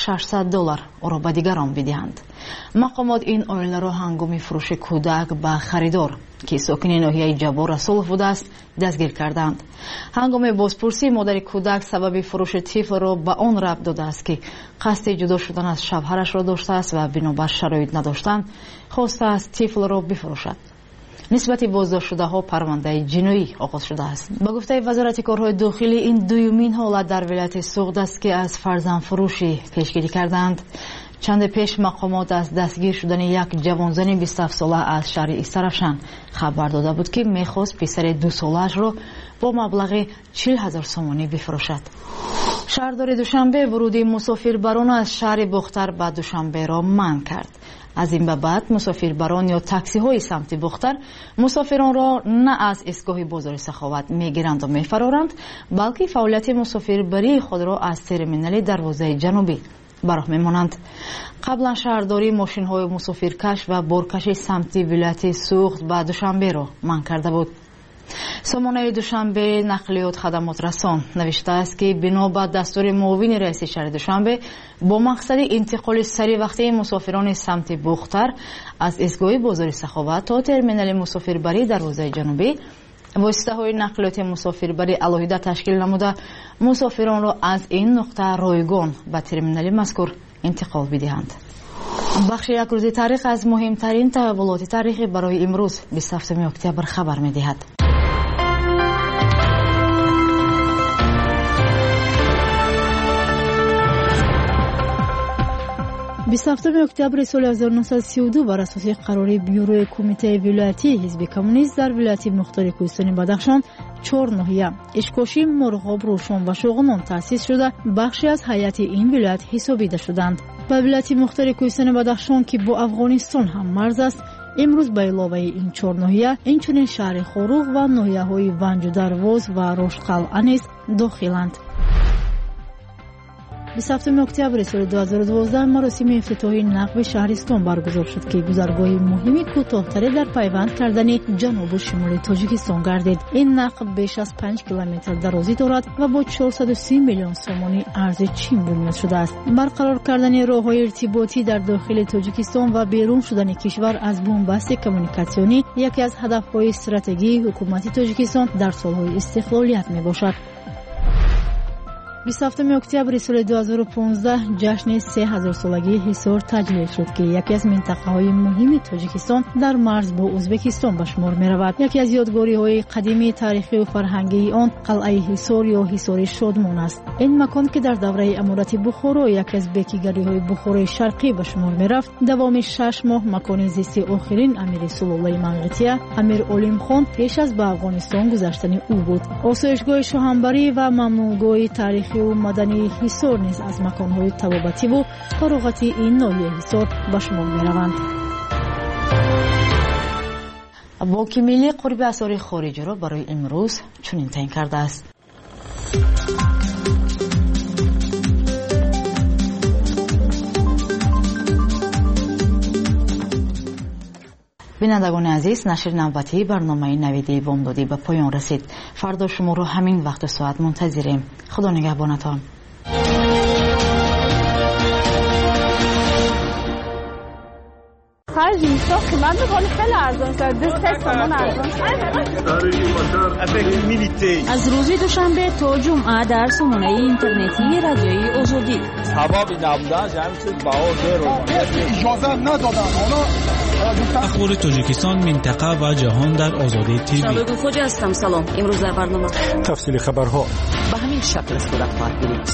C: $600 را به دیگران بدهند. مقامات این عائله را هنگام فروش کودک به خریدار که ساکن ناحیه جبار رسول بوده است دستگیر کردند. هنگام بازپرسی مادر کودک سبب فروش طفل را به آن ربط داده است که قصد جدا شدن از شوهرش را داشته است و بنابر شرایط نداشتن خواسته است طفل را بفروشد. نسبت بازداشت شده ها پرونده جنایی آغاز شده است. با گفته وزارت کارهای داخلی این دومین حالت در ولایت سوخت است که از فرزند فروشی پیشگیری کردند. چند پیش مقامات از دستگیر شدن یک جوانزن 27 ساله از شهر استرفشن خبر داده بود که میخواست پسر 2 ساله‌اش را با مبلغ 40,000 سومانی بفروشد. شهردار دوشنبه ورود مسافربران از شهر بختر به دوشنبه را منع کرد. از این به بعد مسافربران یا تاکسی های سمت بختر مسافران را نه از ایستگاه بازار سخاوت میگیرند و میفرارند، بلکه فعالیت مسافربری خود را از ترمینال دروازه جنوبی براه میمانند. قبلا شهرداری ماشین های مسافرکش و بارکش سمت ولایت سوخت به دوشنبه را منع کرده بود. سامانه دوشنبه نقلیات خدمات رسان نوشته است که بنا به دستور معاون رئیس شهر دوشنبه با مقصد انتقال سریع وقتی مسافران سمت بختر از ایستگاه بازار سخاوت تا ترمینال مسافربری دروازه جنوبی واسطه های نقلیات مسافربری علاهیده تشکیل نموده مسافران را از این نقطه رایگان به ترمینال مذکور انتقال بدهند. بخش یک روز تاریخ از مهمترین تحولات تاریخی برای امروز 27 اکتبر خبر می‌دهد.
B: 27 اکتبر سال 1932 بر اساس قرار بیوروی کمیته ولایتی حزب کمونیست در ولایت مختار کوهستان بدخشان 4 ناحیه اشکاشی، مرغاب، روشن و شوغنان تأسیس شده بخشی از هیئت این ولایت حسابیده شدند. به ولایت مختار کوهستان بدخشان که با افغانستان هم مرز است امروز به علاوه این 4 ناحیه اینچنین شهر خوروغ و ناحیه های ونج و درواز و روشقلعه نیز داخلند. 27 اکتبر سال 2012 مراسم افتتاحی نقب شهرستان برگزار شد که گذرگاه مهمی کوتاه‌تر در پیوند کردن جنوب و شمال تاجیکستان گردید. این نقب بیش از 5 کیلومتر درازی دارد و با 430 میلیون سومانی ارز چین بنیاد شده است. برقرار کردن راه‌های ارتباطی در داخل تاجیکستان و بیرون شدن کشور از بنبست کمیونیکاسیونی یکی از هدف‌های استراتژی حکومت تاجیکستان در سال‌های استقلالیت میباشد. 27 اکتبر سال 2015 جشن 3000 سالگی حصار تجلیل شد که یکی از منطقه‌های مهم تاجیکستان در مرز با ازبکستان به شمار می‌رود. یکی از یادگاری‌های قدیمی تاریخی و فرهنگی آن قلعه حصار یا حصار شادمان است. این مکان که در دوره امارت بخارا یکی از بکیگری‌های بخارای شرقی به شمار می‌رفت، دوام 6 ماه مکان زیست آخرین امیر سلولای منقطیه امیر علیم خان پیش از به افغانستان گذشتن او بود. آسایشگاه شاهنبری و ممنوعگاه تاریخی و مدنی حصار نیز از مکان‌های طبابتی و فراغتی این ناحیه حصار به شمار می‌روند.
C: بانک ملی قرب اسعار خارجی را برای امروز چنین تعیین کرده است. بینندگان عزیز، نشر نوبتی برنامه نویدی بامدادی به پایان رسید. فردا شما رو همین وقت و ساعت منتظریم. خدا نگهبانتان.
K: خرج میشه خدمت خیلی ارزان شد. 2 تومان ارزان شد.
B: از روز دوشنبه تا جمعه در سامانه اینترنتی رادیوی آزادی.
L: هوا بی نبودن جمع شد با
M: اجازه ندادن.
X: اخبار تاجیکستان، منطقه و جهان در آزادی تیوی.
Y: شبگو خوجا هستم. سلام. امروز در برنامه
M: تفصیل خبرها
Y: به همین شکل صورت خواهد گرفت.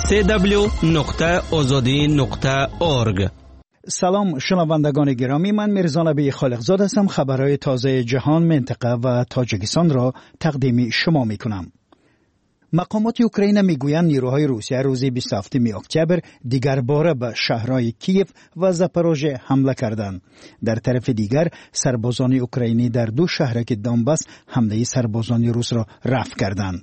D: www.azadi.org. سلام شنوندگان گرامی، من میرزا نبی خالقزاد هستم. خبرهای تازه جهان، منطقه و تاجیکستان را تقدیم شما میکنم. مقامات اوکراین میگویند نیروهای روسیه روز 27 اکتبر دیگر باره به شهرهای کیف و زاپاروژه حمله کردند. در طرف دیگر سربازان اوکراینی در 2 شهرک دونباس حمله سربازان روس را رفع کردند.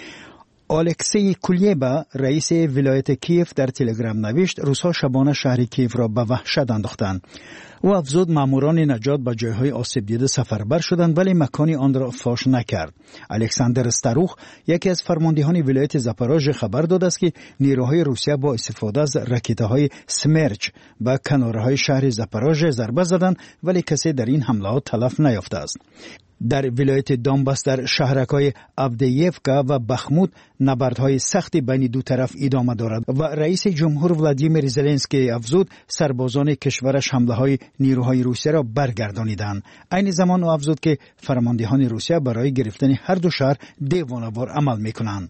D: الکسی کولیبا رئیس ولایت کیف در تلگرام نوشت روس‌ها شبانه شهر کیف را به وحشت انداختند. او افزود ماموران نجات به جایهای آسیب دیده سفربر شدند ولی مکانی آن را فاش نکرد. الکساندر استاروخ یکی از فرماندهان ولایت زاپاروژه خبر داد است که نیروهای روسیه با استفاده از راکت‌های سمرچ به کنارهای شهر زاپاروژه ضربه زدند ولی کسی در این حملات تلف نیافته است. در ولایت دونباس در شهرک‌های آبدییفکا و بخمود نبردهای سختی بین دو طرف ادامه دارد و رئیس جمهور ولادیمیر زلنسکی افزود سربازان کشورش حمله‌های نیروهای روسیه را برگردانیدند. عین زمان او افزود که فرماندهان روسیه برای گرفتن هر دو شهر دیوانه‌وار عمل می‌کنند.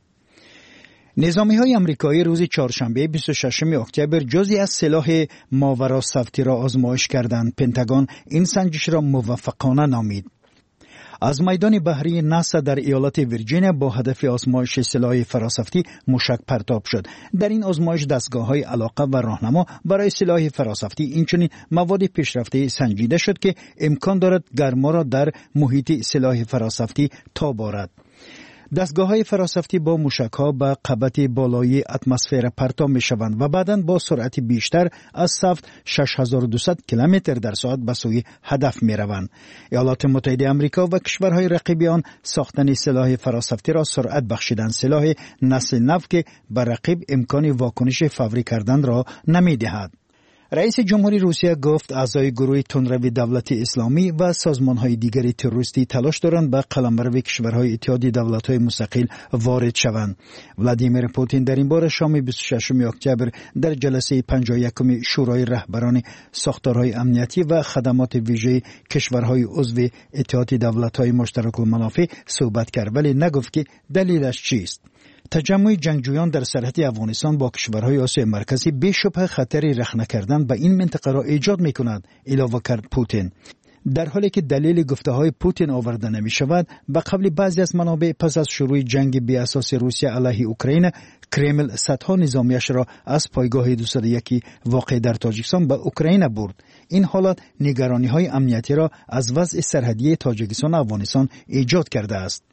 D: نظامی‌های آمریکایی روز چهارشنبه 26 اکتبر جزئی از سلاح ماوراءالصوتی را آزمایش کردند. پنتاگون این سنجش را موفقانه نامید. از میدان بحری ناسا در ایالت ویرجینیا با هدف آزمایش سلاح فراسفتی موشک پرتاب شد. در این آزمایش دستگاه‌های علاقه و راهنما برای سلاح فراسفتی اینچنین مواد پیشرفته سنجیده شد که امکان دارد گرما را در محیط سلاح فراسفتی تاب آورد. دستگاه‌های فراسفتی با موشک‌ها به قبت بالای اتمسفر پرتاب می‌شوند و بعداً با سرعت بیشتر از سفت 6200 کیلومتر در ساعت به سوی هدف می‌روند. ایالات متحده آمریکا و کشورهای رقیب آن ساختن سلاح فراسفتی را سرعت بخشیدند. سلاح نسل نو که به رقیب امکان واکنش فوری کردن را نمی‌دهد. رئیس جمهوری روسیه گفت اعضای گروه تندروی دولت اسلامی و سازمان‌های دیگر تروریستی تلاش دارند به قلمرو کشورهای اتحادیه دولت‌های مستقل وارد شوند. ولادیمیر پوتین در این باره شام 26 اکتبر در جلسه 51 شورای رهبران ساختارهای امنیتی و خدمات ویژه کشورهای عضو اتحادیه دولت‌های مشترک المنافع صحبت کرد ولی نگفت که دلیلش چیست. تجمع جنگجویان در سرحد افغانستان با کشورهای آسیای مرکزی بی‌شبهه خطری رخنه کردن به این منطقه را ایجاد می‌کند، اضافه کرد پوتین. در حالی که دلیل گفته‌های پوتین آورده نمی‌شود، به قول بعضی از منابع پس از شروع جنگ بی اساس روسیه علیه اوکراین، کرمل صدها نظامیش را از پایگاه 201 واقع در تاجیکستان به اوکراین برد. این حالت نگرانی‌های امنیتی را از وضع سرحدی تاجیکستان و افغانستان ایجاد کرده است.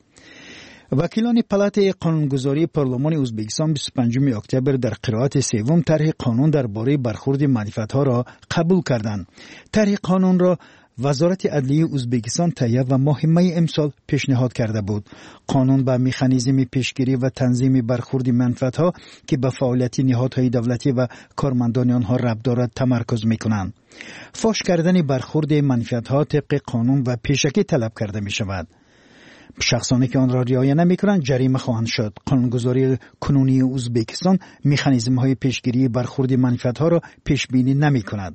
D: وکیلان پالات قانونگذاری پارلمان ازبکستان 25 اکتبر در قرائت سوم طرح قانون درباره برخورد منفعت‌ها را قبول کردند. طرح قانون را وزارت عدلیه ازبکستان تهیه و ماه می امسال پیشنهاد کرده بود. قانون به مکانیزم پیشگیری و تنظیم برخورد منفعت‌ها که به فعالیت نهادهای دولتی و کارمندان آنها ربط دارد تمرکز می‌کنند. فاش کردن برخورد منفعت‌ها طبق قانون و پیشکی طلب کرده می‌شود. شخصانی که آن را رعایت نمی‌کنند جریمه خواهند شد. قانونگذاری کنونی ازبکستان مکانیزم‌های پیشگیری برخورد منفعت‌ها را پیش بینی نمی‌کند.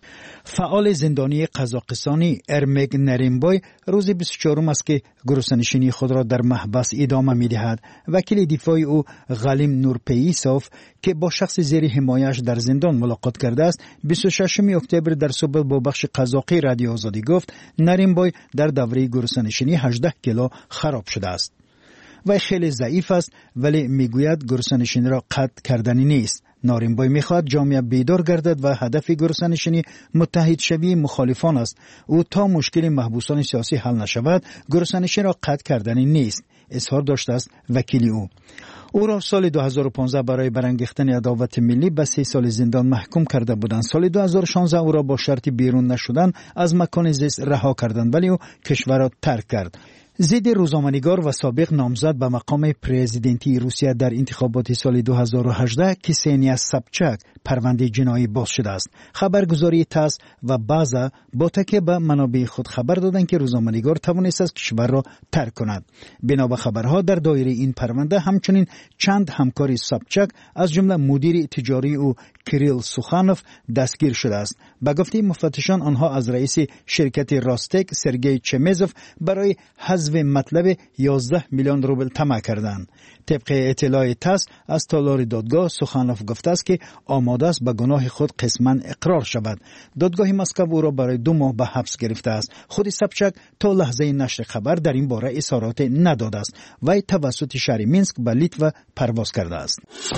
D: فعال زندانی قزاقستانی ارمگ نریمبای روز 24 است که گروسنشینی خود را در محبس ادامه می‌دهد. وکیل دفاع او غالیم نورپیسوف که با شخص زیر حمایش در زندان ملاقات کرده است 26 اکتبر در صبح با بخش قزاقی رادیو آزادی گفت نریمبای در دوره گروسنشینی 18 کیلو خراب شده است. وی خیلی ضعیف است ولی میگوید گروسنشینی را قطع کردنی نیست. ناریمبای میخواهد جامعه بیدار گردد و هدف گروسنشینی متحد شوی مخالفان است. او تا مشکل محبوسان سیاسی حل نشود گروسنشینی را قطع کردنی نیست اظهار داشته است وکیل او. او را سال 2015 برای برانگیختن عداوت ملی به 3 سال زندان محکوم کرده بودند. سال 2016 او را با شرط بیرون نشدن از مکان زیست رها کردند ولی او کشور را ترک کرد. ضد روزنامه‌نگار و سابق نامزد به مقام پرزیدنتی روسیه در انتخابات سال 2018 کسینیا سابچاک پرونده جنایی باز شده است. خبرگزاری تاس و بازا با تکیه به منابع خود خبر دادند که روزنامه‌نگار توانسته است کشور را ترک کند. بنا به خبرها در دایره این پرونده همچنین چند همکار سابچاک از جمله مدیر تجاری او کریل سوخانوف دستگیر شده است. به گفته مفتشان آنها از رئیس شرکت راستک سرگئی چمزوف برای حذف مطلب 11 میلیون روبل طمع کردند. طبق اطلاع تاس از تالار دادگاه سوخانوف گفته است که آماده است به گناه خود قسما اقرار شود. دادگاه مسکو او را برای 2 ماه به حبس گرفته است. خود سابچاک تا لحظه نشر خبر در این باره اظهارات نداده است. وی توسط شهر مینسک به لیتوا پرواز کرده است.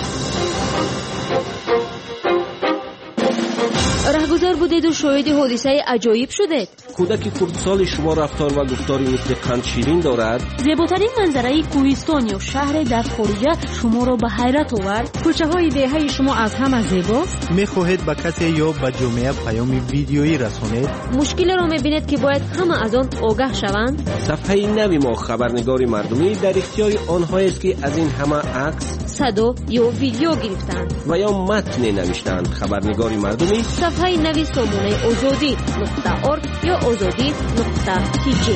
B: رهگذر بودید و شاهد حادثه عجایب شدید.
N: کودک کردسال شما رفتار و گفتاری مثل قند شیرین دارد.
B: زیباترین منظره کوهستان یا شهر در خارجه شما را به حیرت آورد.
A: کوچه های دهه شما از همه زیباست.
P: میخواهید به کسی یا به جامعه پیام ویدیویی رسانید؟
B: مشکل را میبینید که باید همه از آن آگاه شوند.
N: صفحه نوی ما خبرنگاری مردمی در اختیار آنهایی است که از این همه عکس،
B: صدا یا ویدیو گرفتند
N: و یا متن نوشتند. خبرنگاری مردمی
B: صفحه نوی سامانه azadi.org یا azadi.tg.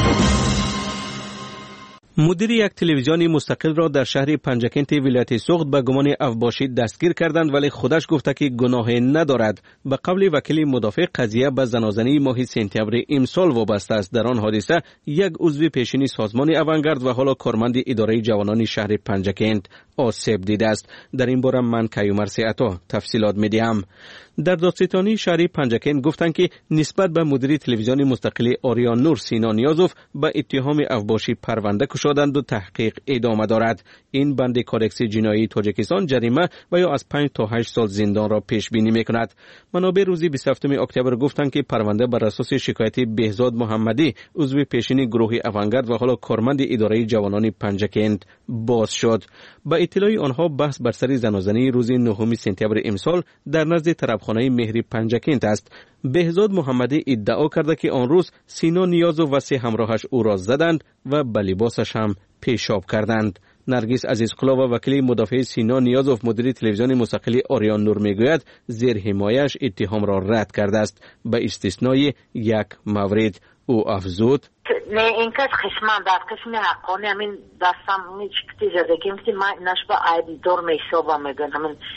J: مدیر یک تلویزیون مستقل را در شهر پنجکنت ولایت سوخت به گمان افباشی دستگیر کردند، ولی خودش گفته که گناهی ندارد. به قول وکیل مدافع قضیه به زنازنی ماه سپتامبر امسال وابسته است. در آن حادثه یک عضو پیشینی سازمان اونگارد و حالا کارمند اداره جوانان شهر پنجکنت آسیب دیده است. در این باره من کیومر سیعتا تفصیلات میدیم. در دادستانی شهر پنجکنت گفتند که نسبت به مدیر تلویزیون مستقل آریان نور سینا نیازوف به اتهام افباشی پرونده کشادند و تحقیق ادامه دارد. این بند کودکس جنایی تاجیکستان جریمه و یا از 5 تا 8 سال زندان را پیش بینی میکند. منابع روز 27 اکتبر گفتند که پرونده بر اساس شکایت بهزاد محمدی عضو پیشین گروه اونگارد و حالا کارمند اداره جوانان پنجکنت باز شد. با اطلاع آنها بحث بر سر زنازنی روز 9 سپتامبر امسال در نزد طربخانه مهری پنجکنت است. بهزاد محمدی ادعا کرده که آن روز سینا نیازو و 3 همراهش او را زدند و به لباسش هم پیشاب کردند. نرگس عزیزقلا و وکیل مدافع سینا نیازوف مدیر تلویزیون مستقل آریان نور میگوید زیر حمایش اتهام را رد کرده است به استثنای یک مورد. او افزود
Q: نه این کس قسمان در قسم حقانی همین دستم چکتی زده که من نشبه عیدی دار میشابه میگن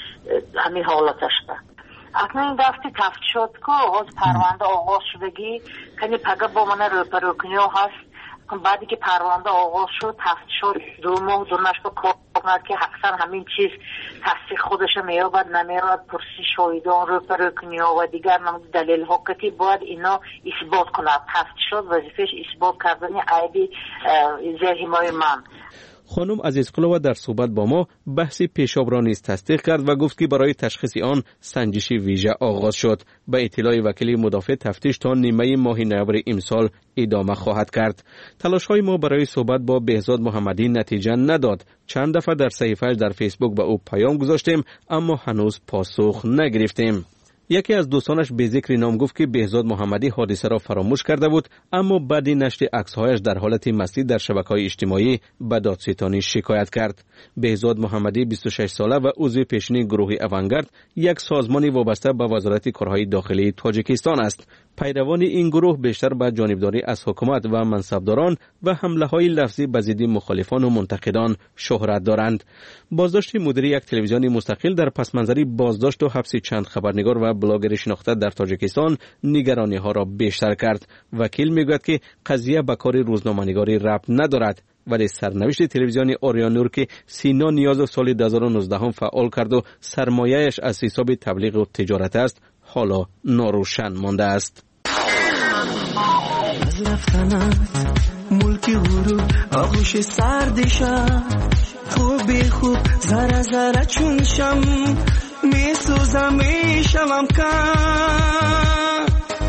Q: همین حالتش به اکنون این دستی تفت شد که آغاز پرونده آغاز شدگی کنی پگه با من روپروکنیو هست بعدی که پرونده آغاز شد تفت شد 2 ماه دونش با کار کنند که اکثر همین چیز تصدیق خودش میابد نمیرد پرسی شایدان روپروکنیو و دیگر دلیل حقیقی باید اینا اثبات کند. تفت شد وظیفش اثبات کردن عیبی زیر حمایت من.
J: خانم عزیزقلوه در صحبت با ما بحث پیشاب را نیز تصدیق کرد و گفت که برای تشخیص آن سنجش ویژه آغاز شد. به اطلاع وکیل مدافع تفتیش تا نیمه ماه نوامبر امسال ادامه خواهد کرد. تلاش‌های ما برای صحبت با بهزاد محمدی نتیجه نداد. چند دفعه در صفحه‌اش در فیسبوک به او پیام گذاشتیم اما هنوز پاسخ نگرفتیم. یکی از دوستانش به ذکر نام گفت که بهزاد محمدی حادثه را فراموش کرده بود، اما بعد نشر عکس‌هایش در حالت مستی در شبکه‌های اجتماعی به دادستانی شکایت کرد. بهزاد محمدی 26 ساله و عضو پیشین گروه اونگارد، یک سازمان وابسته به وزارت کارهای داخلی تاجیکستان است. پیروان این گروه بیشتر به جانبداری از حکومت و منصبداران و حمله‌های لفظی به ضد مخالفان و منتقدان شهرت دارند. بازداشت مدیر یک تلویزیون مستقل در پس منظر بازداشت و حبس چند خبرنگار و بلاگر شناخته در تاجیکستان نگرانی‌ها را بیشتر کرد. وکیل میگوید که قضیه به کار روزنامه‌نگاری ربط ندارد، ولی سرنوشت تلویزیون آریان نور که سینا نیازو سال 2019 فعال کرد و سرمایه‌اش از حساب تبلیغ و تجارت است حالا ناروشن مانده است.
H: از رفتنت ملکی غروب آغوش سردشم خوبی خوب ذره ذره چون شم میسوزم میشوم کم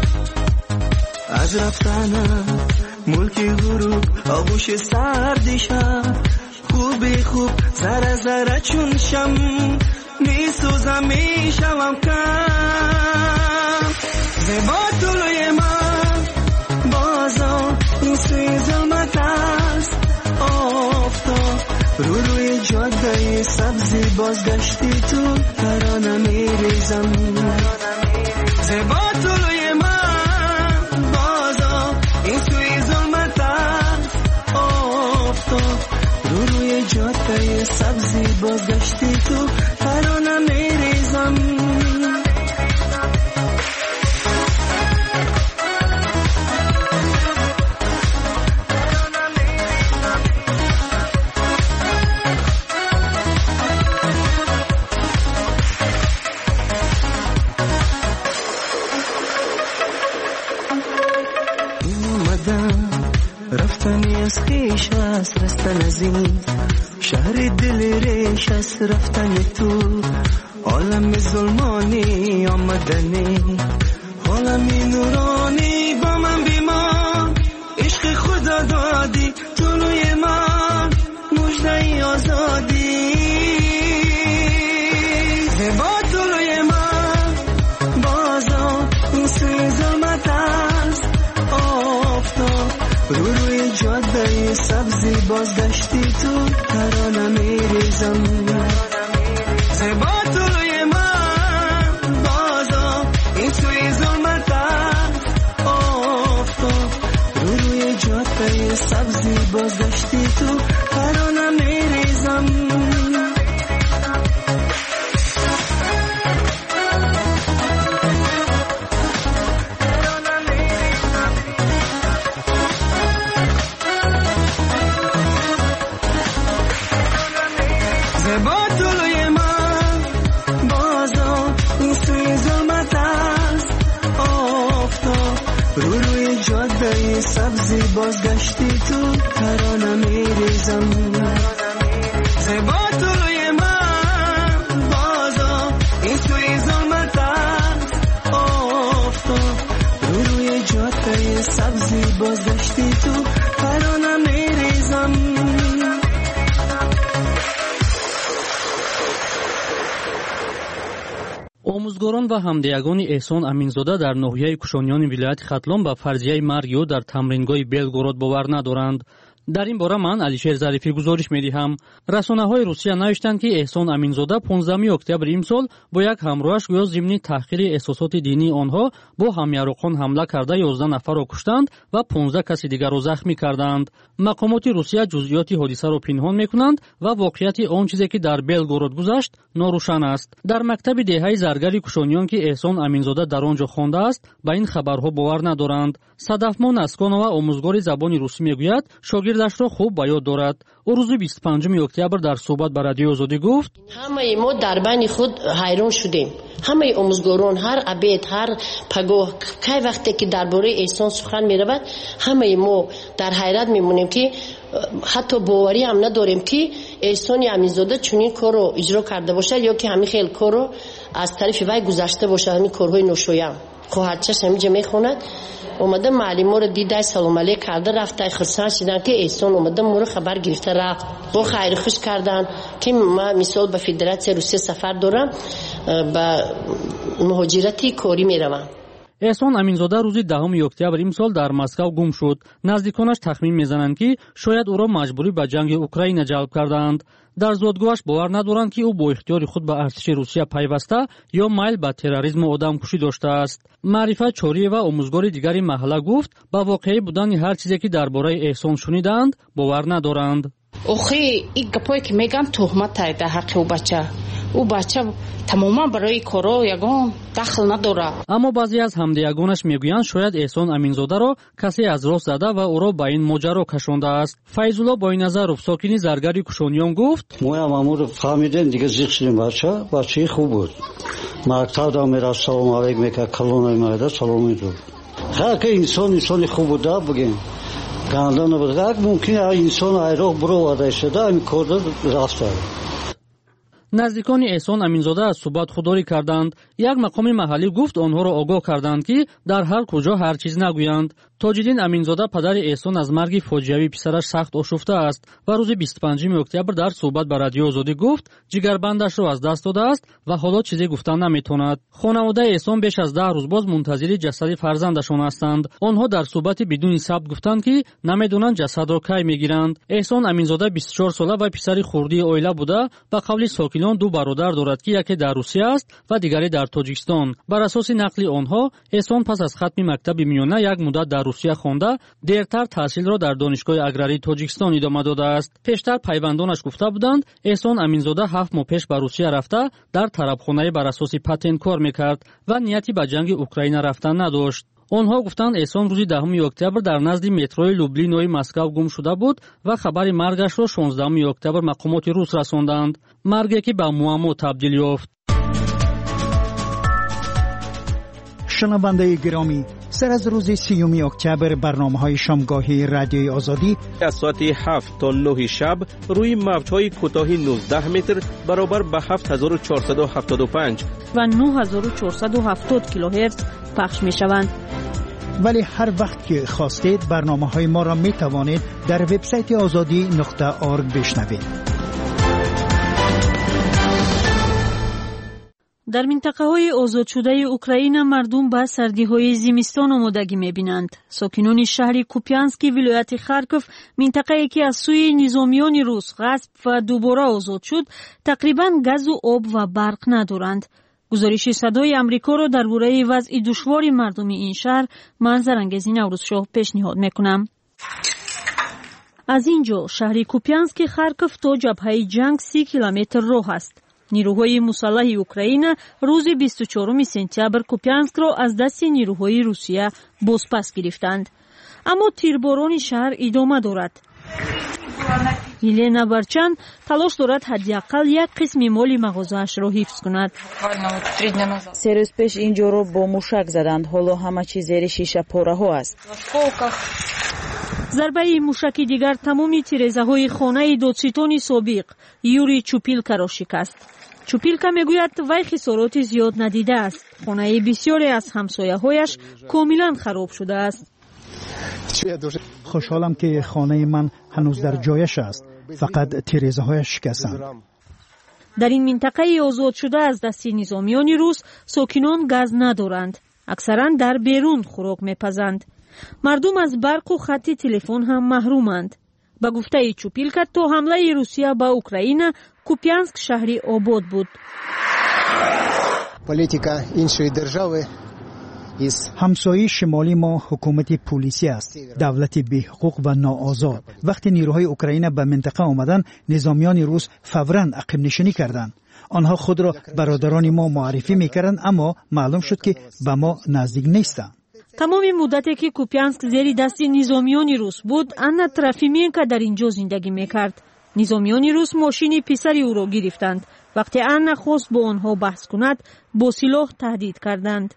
H: از رفتنت ملکی غروب آغوش سردشم خوبی خوب ذره ذره چون شم میسوزم میشوم کم زیبا طلوی من بازم این سوی ظلمتم سبزی بازگشتی تو ترانه میریزم زیبا طلوی من بازا این توی ظلمت افتاد روی جاده سبزی بازگشتی تو ترانه میریزم رفتنی از خیش است رستن از این شهر دل ریش است رفتن تو عالم ظلمانی آمدنی عالمی نورانی با من بیمان عشق خدا دادی طلوی من مژده آزادی زیبا طلوی من بازا این سوی ظلمت است افتاد روی جاده سبزی بازگشتی تو ترانه میریزم زیبا طلوی من بازا این توی ظلمت افتاد روی جاده سبزی بازگشتی تو ترانه میریزم زیبا طلوی من بازا این سوی ظلمت است افتاد روی جاده سبزی بازگشتی تو ترانه میریزم زیبا طلوی من بازا این سوی ظلمت است افتاد روی جاده سبزی بازگشتی تو ترانه میریزم
O: омӯзгорон ва ҳамдиягони эҳсон аминзода дар ноҳияи кушониёни вилояти хатлон ба фарзияи марг ё дар тамрингоҳи белгород бовар надоранд. дар ин бора ман алишер зарифӣ гузориш медиҳам. расонаҳои русия навиштанд ки эҳсон аминзода 15 октябри имсол бо як ҳамроҳаш гӯё зимни таҳқири эҳсосоти динии онҳо бо ҳамяроқон ҳамла карда 11 нафарро куштанд ва 15 каси дигарро захмӣ карданд. мақомоти русия ҷузъиёти ҳодисаро пинҳон мекунанд ва воқеияти он чизе ки дар белгород гузашт норӯшан аст. дар мактаби деҳаи заргари кушониён ки эҳсон аминзода дар он ҷо хондааст ба ин хабарҳо бовар надоранд. садафмо насконова омӯзгори забони русӣ мегӯяд шогирдашро хуб ба ёд дорад. ӯ рӯзи 25 октябр дар суҳбат ба радиои озодӣ гуфт:
R: ҳамаи мо дар байни худ ҳайрон шудем. ҳамаи омӯзгорон ҳар абед ҳар пагоҳ кай вақте ки дар бораи эҳсон сухан меравад ҳамаи мо дар ҳайрат мемонем ки ҳатто боварӣ ҳам надорем ки эҳсони аминзода чунин корро иҷро карда бошад ё ки ҳамин хел корро аз тарафи вай гузашта бошад. ҳамин корҳои ношоям хоҳарчаш ҳаминҷа мехонад. омада маълиморо дидай салом алейк карда рафта хурсанд шидан ки эҳсон омада моро хабар гирифта рафт. бо хайрухуш кардан ки ман мисол ба федератсияи русия сафар дорам ба муҳоҷирати корӣ меравам.
O: эҳсон аминзода рӯзи 10 октябр имсол дар Москав гум шуд. наздиконаш тахмин мезананд ки шояд ӯро маҷбурӣ ба ҷанги Украина ҷалб карданд. дар зодгоҳаш бовар надоранд ки ӯ бо ихтиёри худ ба артиши русия пайваста ё майл ба терроризму одамкушӣ доштааст. маърифат чориева омӯзгори дигари маҳалла гуфт ба воқеӣ будани ҳар чизе ки дар бораи эҳсон шунидаанд бовар надоранд.
W: охи ин гапое ки меган туҳматае дар ҳаққи ӯ бача тамоман барои коро ягон дахл надорад.
O: аммо баъзе аз ҳамдиягонаш мегӯянд шояд эҳсон аминзодаро касе аз рост зада ва ӯро ба ин моҷаро кашондааст. файзулло бойназаров сокини заргари кушониён гуфт:
S: моям амуро фаҳмидем дига зиқ шудем. бачаи хуб буд. мактабда мерафт салом алейк мекард, калонаи майда салом медод. ҳака инсони хуб буда бугем ганда набуд. як мумкин инсон айроғ буроварда истода ҳамин корда рафта.
O: наздикони эҳсон аминзода аз суҳбат худдорӣ карданд. як мақоми маҳаллӣ гуфт онҳоро огоҳ карданд ки дар ҳар куҷо ҳар чиз нагӯянд. тоҷиддин аминзода падари эҳсон аз марги фоҷиавии писараш сахт ошуфта аст ва рӯзи 25 октябр дар суҳбат ба радиои озодӣ гуфт ҷигарбандашро аз даст додааст ва ҳоло чизе гуфтан наметавонад. хонаводаи эҳсон беш аз 10 рӯз боз мунтазири ҷасади фарзандашон ҳастанд. онҳо дар суҳбати бидуни сабт гуфтанд ки намедонанд ҷасадро кай мегиранд. эҳсон аминзода 24 сола ва писари хурдии оила буда ба қавли сокинон ду бародар дорад ки яке дар русия аст ва дигаре дар тоҷикистон. бар асоси нақли онҳо эҳсон пас аз хатми мактаби миёна як муддат дар русия хонда дертар таҳсилро дар донишгоҳи аграрии тоҷикистон идома додааст. пештар пайвандонаш гуфта буданд эҳсон аминзода 7 моҳ пеш ба русия рафта дар тарабхонаи бар асоси патент кор мекард ва нияти ба ҷанги Украина рафтан надошт. онҳо гуфтанд эҳсон рӯзи 10 октябр дар назди метрои Люблинои Москав гум шуда буд ва хабари маргашро 16 октябр мақомоти рус расонданд. марге ки ба муаммо табдил ёфт.
D: شنونده گرامی، سر از روز 30 اکتبر برنامه‌های شامگاهی رادیوی آزادی
J: از ساعت 7 تا 9 شب روی موج‌های کوتاه 19 متر برابر به 7475
B: و 9470 کیلوهرتز پخش می‌شوند.
D: ولی هر وقت که خواستید برنامه‌های ما را می‌توانید در وبسایت azadi.org بشنوید.
B: در منطقه‌های آزادشده اوکراین مردم به سردی‌های زمستان آمادگی می‌بینند. ساکنان شهر کوپیانسک ولایت خارکوف، منطقه‌ای که از سوی نظامیان روس غصب و دوباره آزاد شد، تقریباً گاز و آب و برق ندارند. گزارش صدای آمریکا را درباره وضع دشوار مردم این شهر من زرنگزی نوروزشاه پیشنهاد می‌کنم. از اینجا شهر کوپیانسک خارکوف تا جبهه جنگ 30 کیلومتر راه است. نیروهای مسلح اوکراین روز 24 سپتامبر کوپیانسک را از دست نیروهای روسیه بازپس گرفتند. اما تیرباران شهر ادامه دارد. هیلنا برچان تلاش دارد حداقل یک قسم مال مغازه‌اش را حفظ کند.
G: 3 روز پیش اینجا را با موشک زدند. حالا همه چیز زیر شیشه پاره‌ها است.
B: ضربه موشکی دیگر تمام تیره‌های خانه دادستان سابق یوری چوپیلکا را شکست. چوپیلکا میگوید وی خسارات زیاد ندیده است. خانه بسیاری از همسایه‌هایش کاملا خراب شده است.
D: خوشحالم که خانه من هنوز در جایش است. فقط تیره‌هایش شکستند.
B: در این منطقه آزاد شده از دست نظامیان روس ساکنان گاز ندارند. اکثرا در بیرون خوراک میپزند. مردم از برق و خط تلفن هم محرومند. با گفته چوپیلکا تا حمله روسیه به اوکراین کوپیانسک شهری آباد بود.
E: Політика іншої держави
D: همسایه شمالی ما حکومت پلیسی است، دولت بی‌حقوق و ناآزاد. وقتی نیروهای اوکراین به منطقه آمدند، نظامیان روس فوراً عقب نشینی کردند. آنها خود را برادران ما معرفی می‌کردند، اما معلوم شد که به ما نزدیک نیستند.
B: تمام مدتی که کوپیانسک زیر دست نظامیان روس بود، آنا ترافیمینکا در اینجا زندگی میکرد. نظامیان روس ماشین پسری او را گرفتند. وقتی آنا خواست با آنها بحث کند، با سلاح تهدید کردند.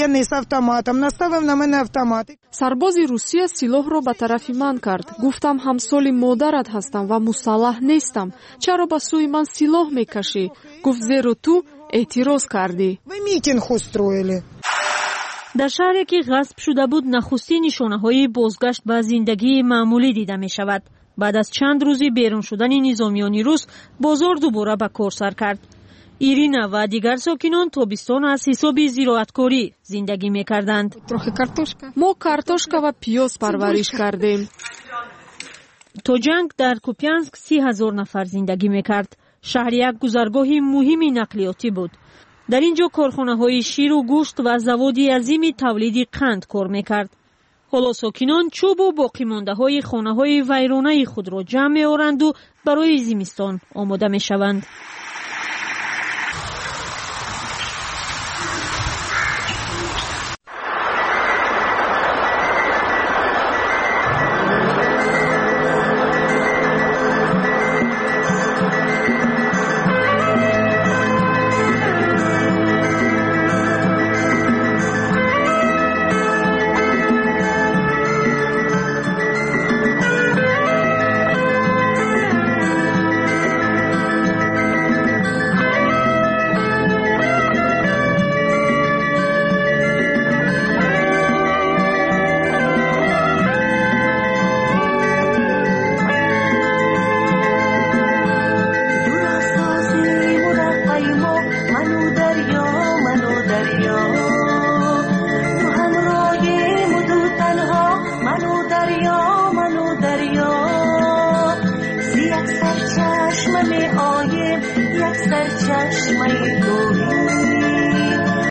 F: سرباز روسیه سلاح را به طرف من کرد. گفتم همسال مادرت هستم و مسلح نیستم. چرا به سوی من سلاح میکشی؟ گفت زیرا تو اعتراض کردی.
B: در شهری که غصب شده بود نخستین نشانه‌های بازگشت به زندگی معمولی دیده می شود. بعد از چند روزی بیرون شدن نظامیان روس بازار دوباره به کار سر کرد. ایرینا و دیگر ساکنان تابستان از حساب زراعتکاری زندگی می کردند.
F: ما کارتوشکا و پیاز پرورش کردیم.
B: تا جنگ در کوپیانسک 30,000 نفر زندگی می کرد. شهر یک گذرگاه مهمی نقلیاتی بود. در اینجا کارخانه‌های شیر و گوشت و زوادی عظیم تولید قند کار می‌کرد. حالا ساکنان چوب و باقی مانده‌های خانه‌های ویرانه خود را جمع می‌آورند و برای زمستان آماده می‌شوند.
H: در چشمه تو